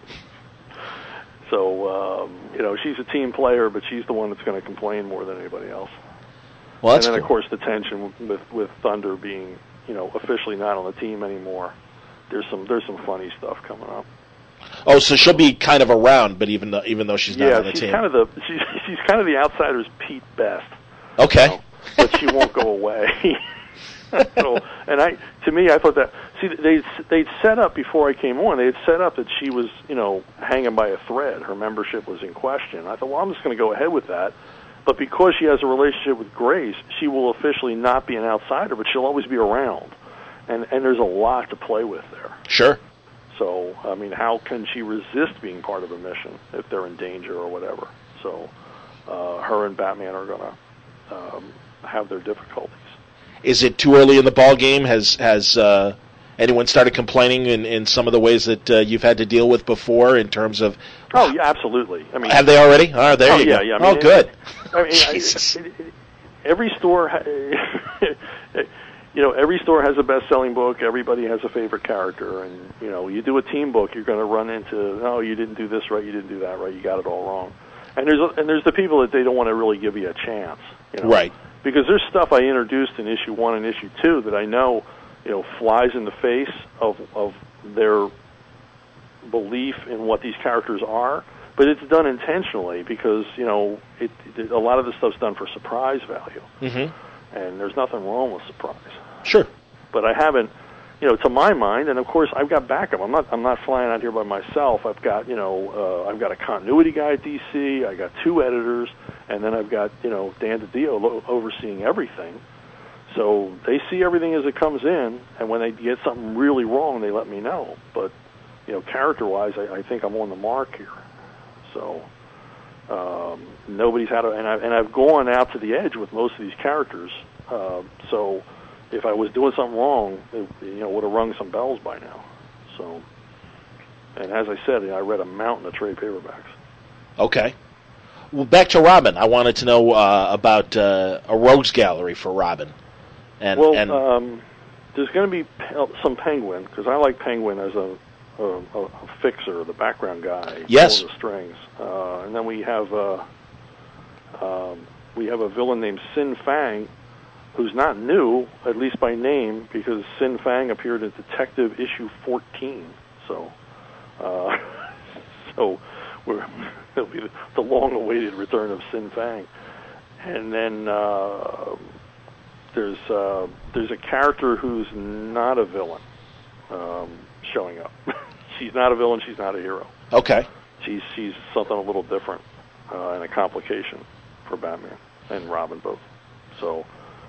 So, um, you know, she's a team player, but she's the one that's going to complain more than anybody else. Well, that's and then, cool. of course, the tension with with Thunder being, you know, officially not on the team anymore. There's some there's some funny stuff coming up. Oh, so she'll be kind of around, but even though even though she's not yeah, on the she's team. kind of the she's she's kind of the outsider's Pete Best. Okay. You know, but she won't go away. So, and I, to me, I thought that. See, they they'd set up before I came on. They had set up that she was, you know, hanging by a thread. Her membership was in question. I thought, well, I'm just going to go ahead with that. But because she has a relationship with Grace, she will officially not be an outsider, but she'll always be around. And and there's a lot to play with there. Sure. So, I mean, how can she resist being part of a mission if they're in danger or whatever? So, uh, her and Batman are going to um, have their difficulties. Is it too early in the ball game? Has has uh, anyone started complaining in, in some of the ways that uh, you've had to deal with before in terms of? Oh yeah, absolutely. I mean, have they already? Oh, there oh, you yeah, go. Yeah, I mean, oh, good. I mean, Jesus. I, it, it, every store, ha- you know, every store has a best-selling book. Everybody has a favorite character, and you know, you do a team book, you're going to run into, oh, you didn't do this right, you didn't do that right, you got it all wrong. And there's and there's the people that they don't want to really give you a chance, you know? Right. Because there's stuff I introduced in issue one and issue two that I know, you know, flies in the face of of their belief in what these characters are. But it's done intentionally because, you know, it, it, a lot of this stuff's done for surprise value. Mm-hmm. And there's nothing wrong with surprise. Sure. But I haven't, you know, to my mind, and of course I've got backup. I'm not I'm not flying out here by myself. I've got, you know, uh, I've got a continuity guy at D C. I got two editors. And then I've got, you know, Dan DiDio lo- overseeing everything. So they see everything as it comes in, and when they get something really wrong, they let me know. But, you know, character-wise, I, I think I'm on the mark here. So Um, nobody's had a, and I've and I've gone out to the edge with most of these characters. Uh, so if I was doing something wrong, it, you know, would have rung some bells by now. So, and as I said, you know, I read a mountain of trade paperbacks. Okay. Well, back to Robin. I wanted to know uh, about uh, a rogues gallery for Robin. And, well, and um, there's going to be pe- some Penguin, because I like Penguin as a, a, a, a fixer, the background guy, yes, pulling the strings. Uh, and then we have uh, um, we have a villain named Sin Fang, who's not new, at least by name, because Sin Fang appeared in Detective issue fourteen. So, uh, so we're, it'll be the, the long-awaited return of Sin Fang. And then uh, there's uh, there's a character who's not a villain um, showing up. She's not a villain. She's not a hero. Okay. She's she's something a little different uh, and a complication for Batman and Robin both. So.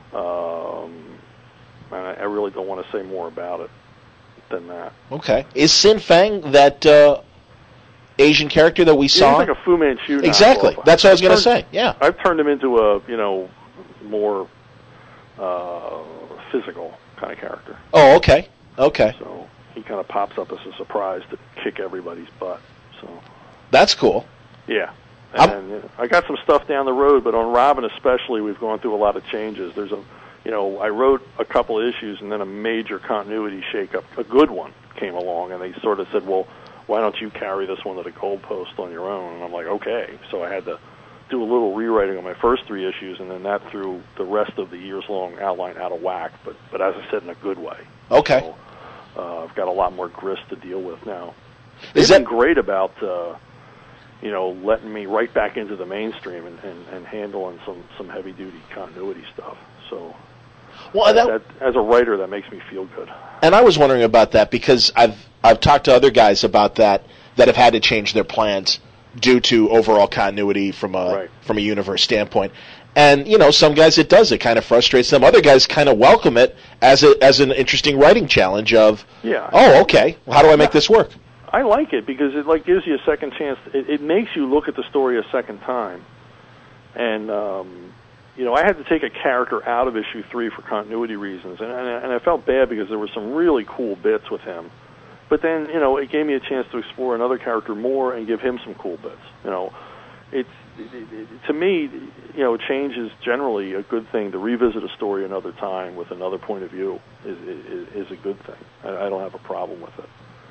Um, and I, I really don't want to say more about it than that. Okay. Is Sin Fang that uh, Asian character that we saw? He's like a Fu Manchu. Exactly. Knockoff. That's what I was going to turned, say. Yeah. I've turned him into a you know more uh, physical kind of character. Oh, okay. Okay. So he kind of pops up as a surprise to kick everybody's butt. So that's cool. Yeah. And you know, I got some stuff down the road, but on Robin especially, we've gone through a lot of changes. There's a, you know, I wrote a couple of issues, and then a major continuity shakeup, a good one, came along, and they sort of said, well, why don't you carry this one to the goalpost on your own? And I'm like, okay. So I had to do a little rewriting on my first three issues, and then that threw the rest of the years-long outline out of whack, but, but as I said, in a good way. Okay. So, uh, I've got a lot more grist to deal with now. Is They've that been great about... Uh, you know, letting me right back into the mainstream and, and, and handling some, some heavy-duty continuity stuff. So, well, that, that, as a writer, that makes me feel good. And I was wondering about that because I've I've talked to other guys about that that have had to change their plans due to overall continuity from a right. from a universe standpoint. And you know, some guys it does. It kind of frustrates them. Other guys kind of welcome it as a as an interesting writing challenge. Of yeah, oh, okay, well, how do I make this work? I like it because it like gives you a second chance. It, it makes you look at the story a second time, and um, you know I had to take a character out of issue three for continuity reasons, and, and and I felt bad because there were some really cool bits with him, but then you know it gave me a chance to explore another character more and give him some cool bits. You know, it's it, it, to me, you know, change is generally a good thing. To revisit a story another time with another point of view is is, is a good thing. I, I don't have a problem with it.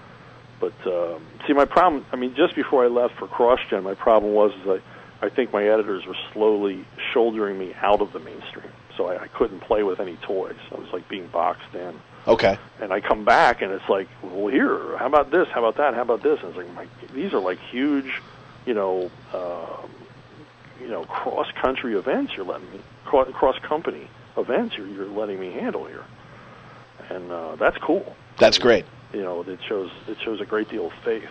But, um, see, my problem, I mean, just before I left for CrossGen, my problem was is I, I think my editors were slowly shouldering me out of the mainstream. So I, I couldn't play with any toys. I was like being boxed in. Okay. And I come back, and it's like, well, here, how about this? How about that? How about this? And it's like, my, these are like huge, you know, um, you know, cross-country events you're letting me, cross-company events you're, you're letting me handle here. And uh, that's cool. That's great. You know, it shows it shows a great deal of faith.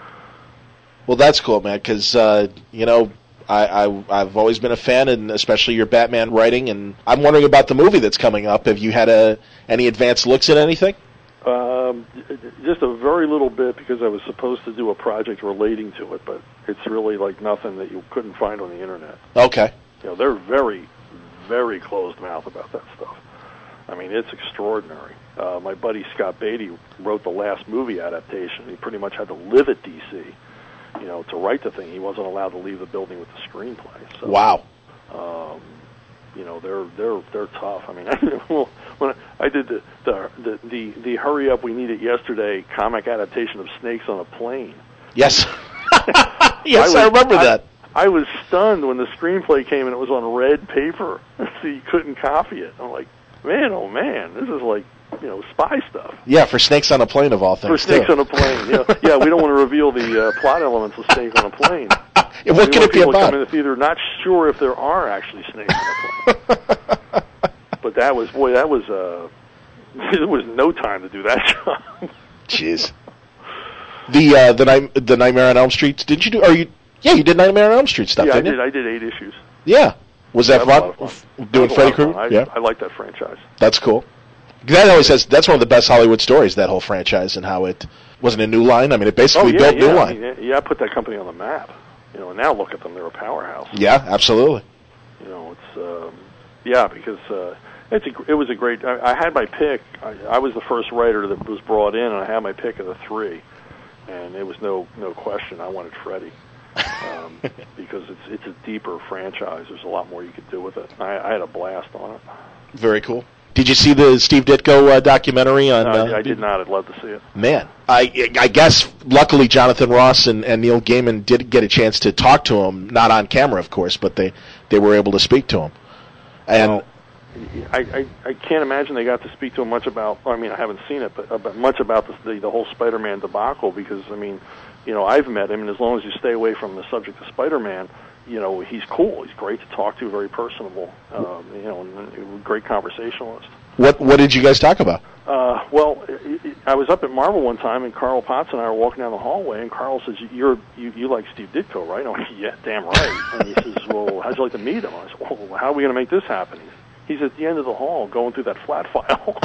Well, that's cool, man, because, uh, you know, I, I, I've always been a fan, and especially your Batman writing, and I'm wondering about the movie that's coming up. Have you had a, any advanced looks at anything? Um, just a very little bit, because I was supposed to do a project relating to it, but it's really like nothing that you couldn't find on the Internet. Okay. You know, they're very, very closed-mouthed about that stuff. I mean, it's extraordinary. Uh, my buddy Scott Beatty wrote the last movie adaptation. He pretty much had to live at D C, you know, to write the thing. He wasn't allowed to leave the building with the screenplay. So, wow. Um, you know, they're they're they're tough. I mean, well, when I did the the, the the the hurry up, we need it yesterday comic adaptation of Snakes on a Plane. Yes. yes, I, was, I remember I, that. I was stunned when the screenplay came and it was on red paper, so you couldn't copy it. I'm like, man, oh man, this is like, you know, spy stuff. Yeah, for Snakes on a Plane of all things. For Snakes too. on a Plane, yeah. Yeah, we don't want to reveal the uh, plot elements of Snakes on a Plane. Yeah, what can it be about? about? Come in the theater not sure if there are actually snakes on a plane. But that was, boy, that was, uh, there was no time to do that job. Jeez. The uh, the the Nightmare on Elm Street. Did you do? Are you? Yeah, you did Nightmare on Elm Street stuff. Yeah, didn't I did. You? I did eight issues. Yeah. Was that, that fun? Was fun? Doing Freddy Krueger? I, yeah. I like that franchise. That's cool. That always has. That's one of the best Hollywood stories. That whole franchise and how it wasn't a New Line. I mean, it basically oh, yeah, built yeah. New Line. I mean, yeah, I put that company on the map. You know, and now look at them; they're a powerhouse. Yeah, absolutely. You know, it's um, yeah, because uh, it's a, it was a great. I, I had my pick. I, I was the first writer that was brought in, and I had my pick of the three, and it was no no question. I wanted Freddie um, because it's it's a deeper franchise. There's a lot more you could do with it. I, I had a blast on it. Very cool. Did you see the Steve Ditko uh, documentary on? No, Uh, I did not. I'd love to see it. Man, I I guess luckily Jonathan Ross and, and Neil Gaiman did get a chance to talk to him, not on camera, of course, but they, they were able to speak to him. And well, I, I I can't imagine they got to speak to him much about. I mean, I haven't seen it, but about, much about the, the the whole Spider-Man debacle because I mean, you know, I've met him, and as long as you stay away from the subject of Spider-Man, you know, he's cool. He's great to talk to, very personable. Um, you know, and, and great conversationalist. what what did you guys talk about? Uh, well, it, it, I was up at Marvel one time, and Carl Potts and I were walking down the hallway, and Carl says, "You're you, you like Steve Ditko, right?" I went, "Yeah, damn right." And he says, "Well, how'd you like to meet him?" I said, "Well, how are we going to make this happen?" He's at the end of the hall going through that flat file.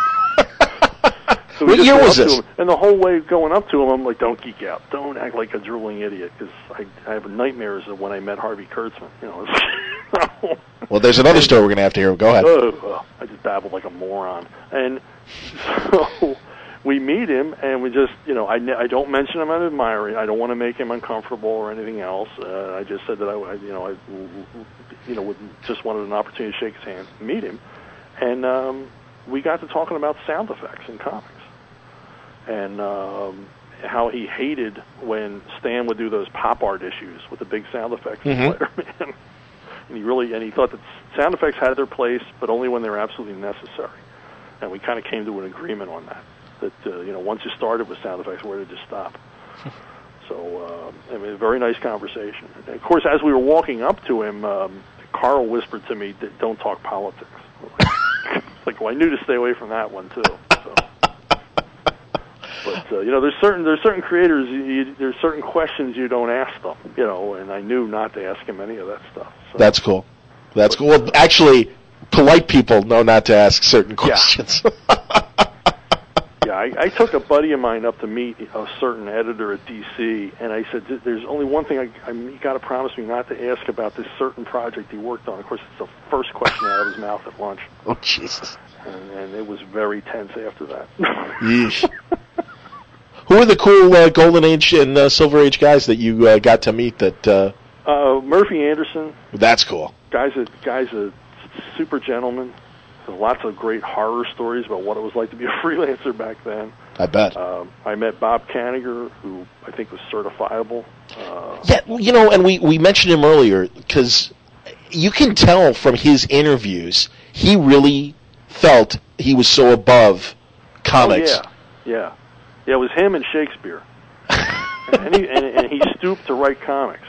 So what year was this? Him, and the whole way going up to him, I'm like, "Don't geek out. Don't act like a drooling idiot," because I, I have nightmares of when I met Harvey Kurtzman. You know. Well, there's another story we're going to have to hear. Go ahead. Oh, oh, I just babbled like a moron. And so we meet him, and we just, you know, I, I don't mention him I'm admiring. I don't want to make him uncomfortable or anything else. Uh, I just said that I, I, you know, I, you know, would, just wanted an opportunity to shake his hand, meet him, and um, we got to talking about sound effects in comics, and um, how he hated when Stan would do those pop art issues with the big sound effects mm-hmm. of Spider-Man. And he really, and he thought that sound effects had their place, but only when they were absolutely necessary. And we kind of came to an agreement on that. That uh, you know, once you started with sound effects, where did you stop? So, uh, I mean, a very nice conversation. And of course, as we were walking up to him, um, Carl whispered to me, "Don't talk politics." Like, well, I knew to stay away from that one too. So. But uh, you know, there's certain there's certain creators. You, you, there's certain questions you don't ask them. You know, and I knew not to ask him any of that stuff. So. That's cool. That's cool. Well, actually, polite people know not to ask certain questions. Yeah, yeah I, I took a buddy of mine up to meet a certain editor at D C, and I said, "There's only one thing I, I you got to promise me not to ask about this certain project he worked on." Of course, it's the first question out of his mouth at lunch. Oh, Jesus! And, and it was very tense after that. Yeesh. Who are the cool uh, Golden Age and uh, Silver Age guys that you uh, got to meet? That uh... uh, Murphy Anderson. That's cool. Guy's a guy's a super gentleman. There's lots of great horror stories about what it was like to be a freelancer back then. I bet. Um, I met Bob Kanigher, who I think was certifiable. Uh, yeah, you know, and we, we mentioned him earlier because you can tell from his interviews he really felt he was so above comics. Oh, yeah, yeah. Yeah, it was him and Shakespeare. and, he, and, and he stooped to write comics.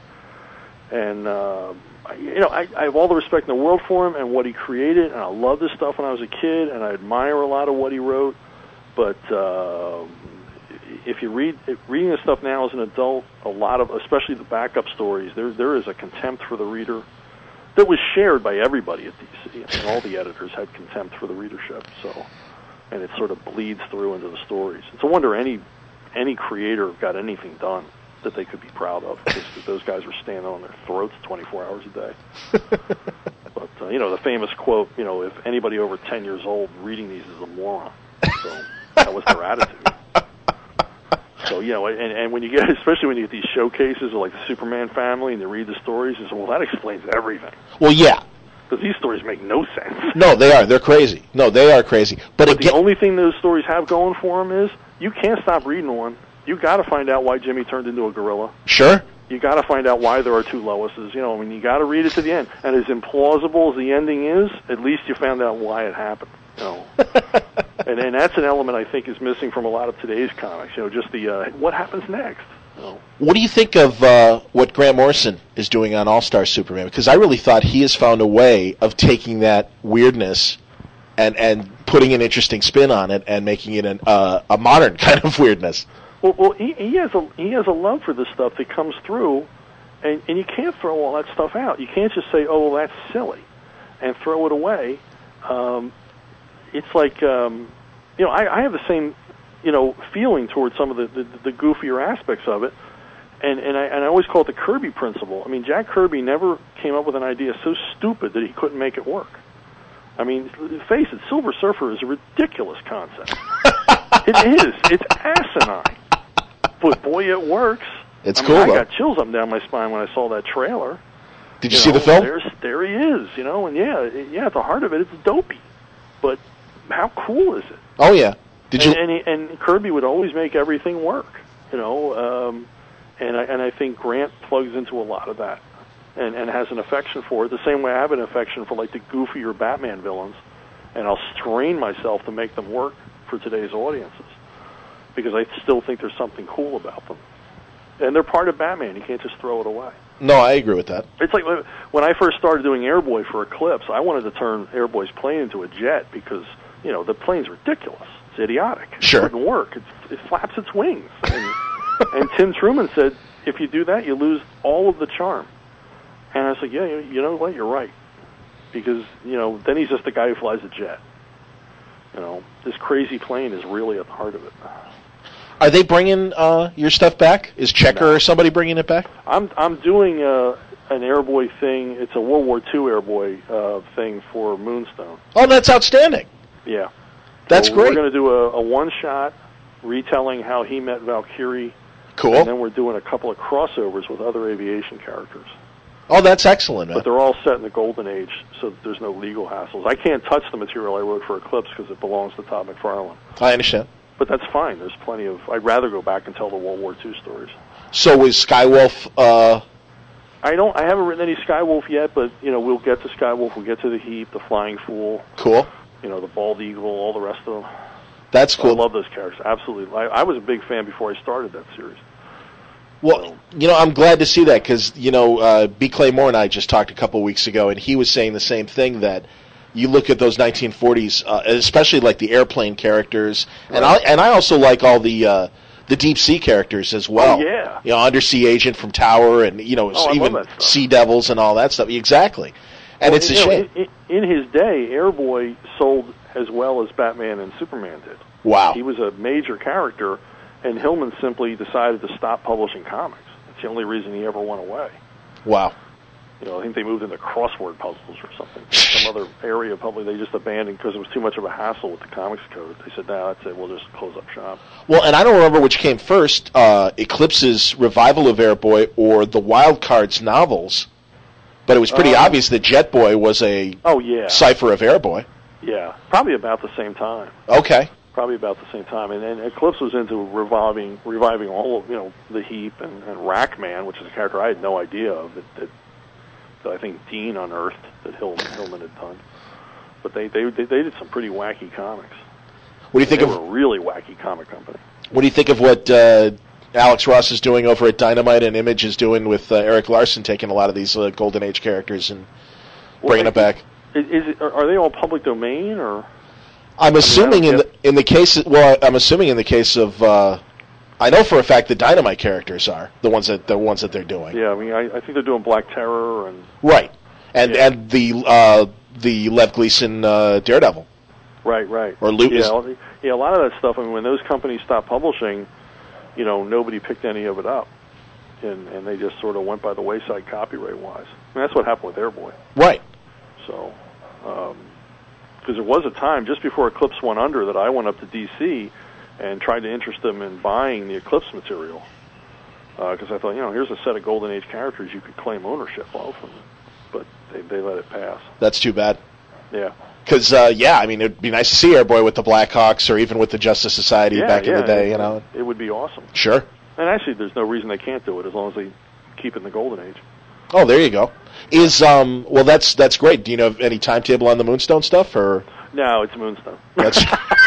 And, uh, you know, I, I have all the respect in the world for him and what he created, and I loved his stuff when I was a kid, and I admire a lot of what he wrote. But uh, if you read if reading this stuff now as an adult, a lot of, especially the backup stories, there there is a contempt for the reader that was shared by everybody at D C. I mean, all the editors had contempt for the readership, so... and it sort of bleeds through into the stories. It's a wonder any any creator got anything done that they could be proud of, because those guys were standing on their throats twenty-four hours a day. But, uh, you know, the famous quote, you know, if anybody over ten years old reading these is a moron. So that was their attitude. So, you know, and, and when you get, especially when you get these showcases of like the Superman family and you read the stories, you say, well, that explains everything. Well, yeah. Because these stories make no sense. No, they are. They're crazy. No, they are crazy. But, but again, the only thing those stories have going for them is you can't stop reading one. You got to find out why Jimmy turned into a gorilla. Sure. You got to find out why there are two Loises. You know, I mean, you got to read it to the end. And as implausible as the ending is, at least you found out why it happened. You know, and and that's an element I think is missing from a lot of today's comics. You know, just the uh, what happens next. You know? What do you think of uh, what Grant Morrison is doing on All-Star Superman? Because I really thought he has found a way of taking that weirdness and and putting an interesting spin on it and making it an, uh, a modern kind of weirdness. Well, well, he, he has a he has a love for this stuff that comes through, and and you can't throw all that stuff out. You can't just say, "Oh, well, that's silly," and throw it away. Um, it's like, um, you know, I, I have the same, you know, feeling towards some of the, the the goofier aspects of it, And and I and I always call it the Kirby principle. I mean, Jack Kirby never came up with an idea so stupid that he couldn't make it work. I mean, face it, Silver Surfer is a ridiculous concept. It is. It's asinine. But boy, it works. It's I cool, mean, I though. got chills up and down my spine when I saw that trailer. Did you, you see know, the film? There's, there he is, you know, and yeah, it, yeah, at the heart of it, it's dopey. But how cool is it? Oh, yeah. Did you? And, and, he, and Kirby would always make everything work, you know, um, and, I, and I think Grant plugs into a lot of that and, and has an affection for it, the same way I have an affection for, like, the goofier Batman villains, and I'll strain myself to make them work for today's audiences because I still think there's something cool about them. And they're part of Batman. You can't just throw it away. No, I agree with that. It's like when I first started doing Airboy for Eclipse, I wanted to turn Airboy's plane into a jet because, you know, the plane's ridiculous. It's idiotic. Sure. It wouldn't work. It's, it flaps its wings. And, and Tim Truman said, if you do that, you lose all of the charm. And I was like, yeah, you, you know what? You're right. Because, you know, then he's just the guy who flies a jet. You know, this crazy plane is really at the heart of it. Are they bringing uh, your stuff back? Is Checker No. or somebody bringing it back? I'm I'm doing uh, an Airboy thing. It's a World War Two Airboy uh, thing for Moonstone. Oh, that's outstanding. Yeah. That's so great. We're going to do a, a one-shot retelling how he met Valkyrie. Cool. And then we're doing a couple of crossovers with other aviation characters. Oh, that's excellent, man. But they're all set in the Golden Age, so there's no legal hassles. I can't touch the material I wrote for Eclipse because it belongs to Todd McFarlane. I understand. But that's fine. There's plenty of... I'd rather go back and tell the World War Two stories. So is Skywolf... Uh... I don't. I haven't written any Skywolf yet, but, you know, we'll get to Skywolf. We'll get to the Heap, the Flying Fool. Cool. You know, the Bald Eagle, all the rest of them. That's cool. I love those characters. Absolutely. I, I was a big fan before I started that series. Well, you know, I'm glad to see that because, you know, uh, B. Claymore and I just talked a couple weeks ago, and he was saying the same thing, that you look at those nineteen forties, uh, especially like the airplane characters, and I and I also like all the uh, the deep sea characters as well. Oh, yeah. You know, Undersea Agent from Tower, and you know, Oh, I even love that stuff. Sea Devils and all that stuff. Exactly, and Well, it's a you know, shame. In, in in his day, Airboy sold as well as Batman and Superman did. Wow. He was a major character, and Hillman simply decided to stop publishing comics. That's the only reason he ever went away. Wow. You know, I think they moved into crossword puzzles or something. Some other area probably they just abandoned because it was too much of a hassle with the comics code. They said, no, that's it, we'll just close up shop. Well, and I don't remember which came first, uh, Eclipse's revival of Airboy or the Wild Cards novels, but it was pretty Um, obvious that Jet Boy was a Oh, yeah. cipher of Airboy. Yeah, probably about the same time. Okay. Probably about the same time. And then Eclipse was into reviving, reviving all of, you know, the Heap and, and Rackman, which is a character I had no idea of that, that, that I think Dean unearthed that Hillman, Hillman had done. But they, they they they did some pretty wacky comics. What do you think they of were a really wacky comic company. What do you think of what uh, Alex Ross is doing over at Dynamite and Image is doing with uh, Eric Larson taking a lot of these uh, Golden Age characters and bringing Well, it back? Is, is it, are are they all public domain or? I'm assuming in yep. the, in the case well, I'm assuming in the case of uh, I know for a fact the Dynamite characters are the ones that the ones that they're doing. Yeah, I mean, I, I think they're doing Black Terror and Right, and Yeah. and the uh, the Lev Gleason uh, Daredevil. right, right. Or Lu- yeah, is- well, yeah, a lot of that stuff. I mean, when those companies stopped publishing, you know, nobody picked any of it up, and and they just sort of went by the wayside copyright wise. And that's what happened with Airboy. Right. So, because there was a time just before Eclipse went under that I went up to D C and tried to interest them in buying the Eclipse material. Because I thought, you know, here's a set of Golden Age characters you could claim ownership of, and, but they they let it pass. That's too bad. Yeah. Because uh, yeah, I mean it'd be nice to see Airboy with the Blackhawks or even with the Justice Society yeah, back yeah, in the day. it, You know. it would be awesome. Sure. And actually, there's no reason they can't do it as long as they keep it in the Golden Age. Oh, there you go. Is um well that's that's great. Do you know any timetable on the Moonstone stuff or No, it's Moonstone. that's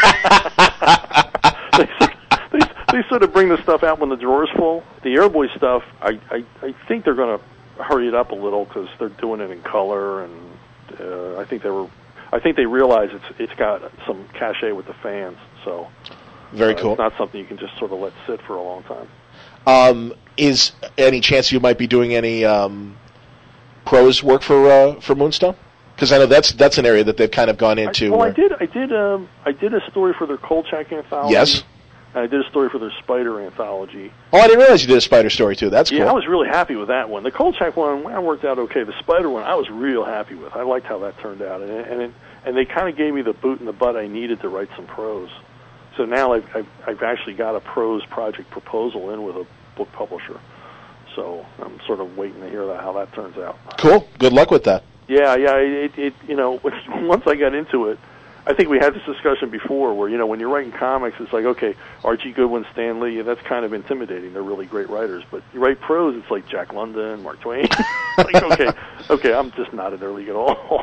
they, they, they sort of bring the stuff out when the drawer's full. The Airboy stuff, I, I, I think they're going to hurry it up a little because they're doing it in color, and uh, I think they were. I think they realize it's it's got some cachet with the fans. So very uh, cool. It's not something you can just sort of let sit for a long time. Um, is any chance you might be doing any um, prose work for uh, for Moonstone? Because I know that's that's an area that they've kind of gone into. I, well, I where- did. I did. Um, I did a story for their Kolchak anthology. Yes. And I did a story for their Spider anthology. Oh, I didn't realize you did a Spider story, too. That's cool. Yeah, I was really happy with that one. The Kolchak one, well, worked out okay. The Spider one, I was real happy with. I liked how that turned out. And, it, and, it, and they kind of gave me the boot in the butt I needed to write some prose. So now I've, I've, I've actually got a prose project proposal in with a book publisher. So I'm sort of waiting to hear that, how that turns out. Cool. Good luck with that. Yeah, yeah. It, it, you know, once I got into it, I think we had this discussion before where, you know, when you're writing comics, it's like, okay, Archie Goodwin, Stan Lee, that's kind of intimidating. They're really great writers. But you write prose, it's like Jack London, Mark Twain. Like, okay, okay, I'm just not in their league at all.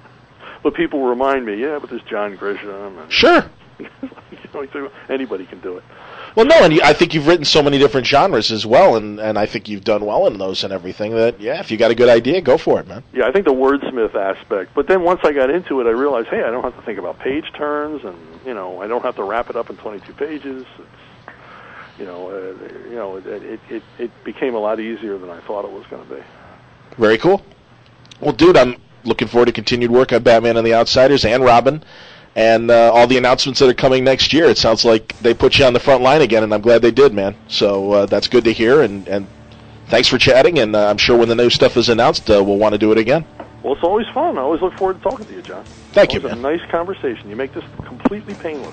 But people remind me, yeah, but there's John Grisham. And, sure. You know, anybody can do it. Well, no, and I think you've written so many different genres as well, and, and I think you've done well in those and everything that, yeah, if you got a good idea, go for it, man. Yeah, I think the wordsmith aspect. But then once I got into it, I realized, hey, I don't have to think about page turns, and, you know, I don't have to wrap it up in twenty-two pages. It's, you know, uh, you know, it, it, it, it became a lot easier than I thought it was going to be. Very cool. Well, dude, I'm looking forward to continued work on Batman and the Outsiders and Robin. And uh, all the announcements that are coming next year, it sounds like they put you on the front line again, and I'm glad they did, man. So uh, that's good to hear, and, and thanks for chatting, and uh, I'm sure when the new stuff is announced, uh, we'll want to do it again. Well, it's always fun. I always look forward to talking to you, John. Thank you, man. man. It's a nice conversation. You make this completely painless.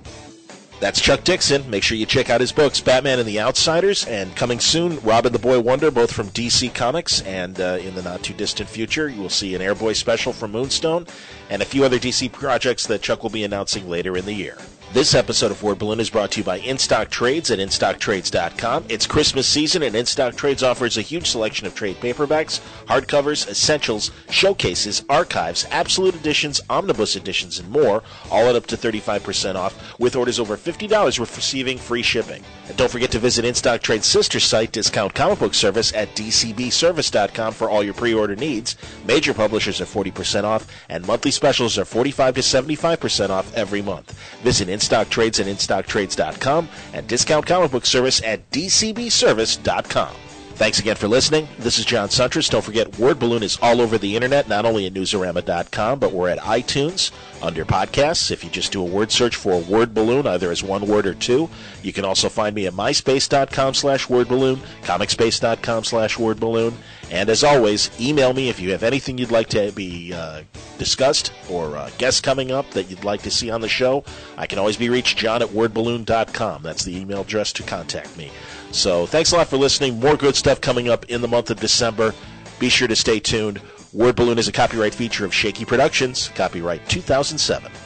That's Chuck Dixon. Make sure you check out his books, Batman and the Outsiders, and coming soon, Robin the Boy Wonder, both from D C Comics, and uh, in the not-too-distant future, you will see an Airboy special from Moonstone, and a few other D C projects that Chuck will be announcing later in the year. This episode of Word Balloon is brought to you by InStock Trades at in stock trades dot com. It's Christmas season, and InStock Trades offers a huge selection of trade paperbacks, hardcovers, essentials, showcases, archives, absolute editions, omnibus editions, and more, all at up to thirty-five percent off, with orders over fifty dollars worth receiving free shipping. And don't forget to visit InStock Trade's sister site, Discount Comic Book Service, at d c b service dot com for all your pre-order needs. Major publishers are forty percent off, and monthly specials are forty-five to seventy-five percent off every month. Visit InStock Trades at in stock trades dot com and Discount Comic Book Service at d c b service dot com. Thanks again for listening. This is John Suntress. Don't forget, Word Balloon is all over the internet, not only at newsarama dot com, but we're at iTunes, under podcasts. If you just do a word search for Word Balloon, either as one word or two, you can also find me at myspace dot com slash word balloon, comicspace dot com slash word balloon, and as always, email me if you have anything you'd like to be uh, discussed or uh, guests coming up that you'd like to see on the show. I can always be reached, john at word balloon dot com. That's the email address to contact me. So thanks a lot for listening. More good stuff coming up in the month of December. Be sure to stay tuned. Word Balloon is a copyright feature of Shaky Productions, copyright two thousand seven.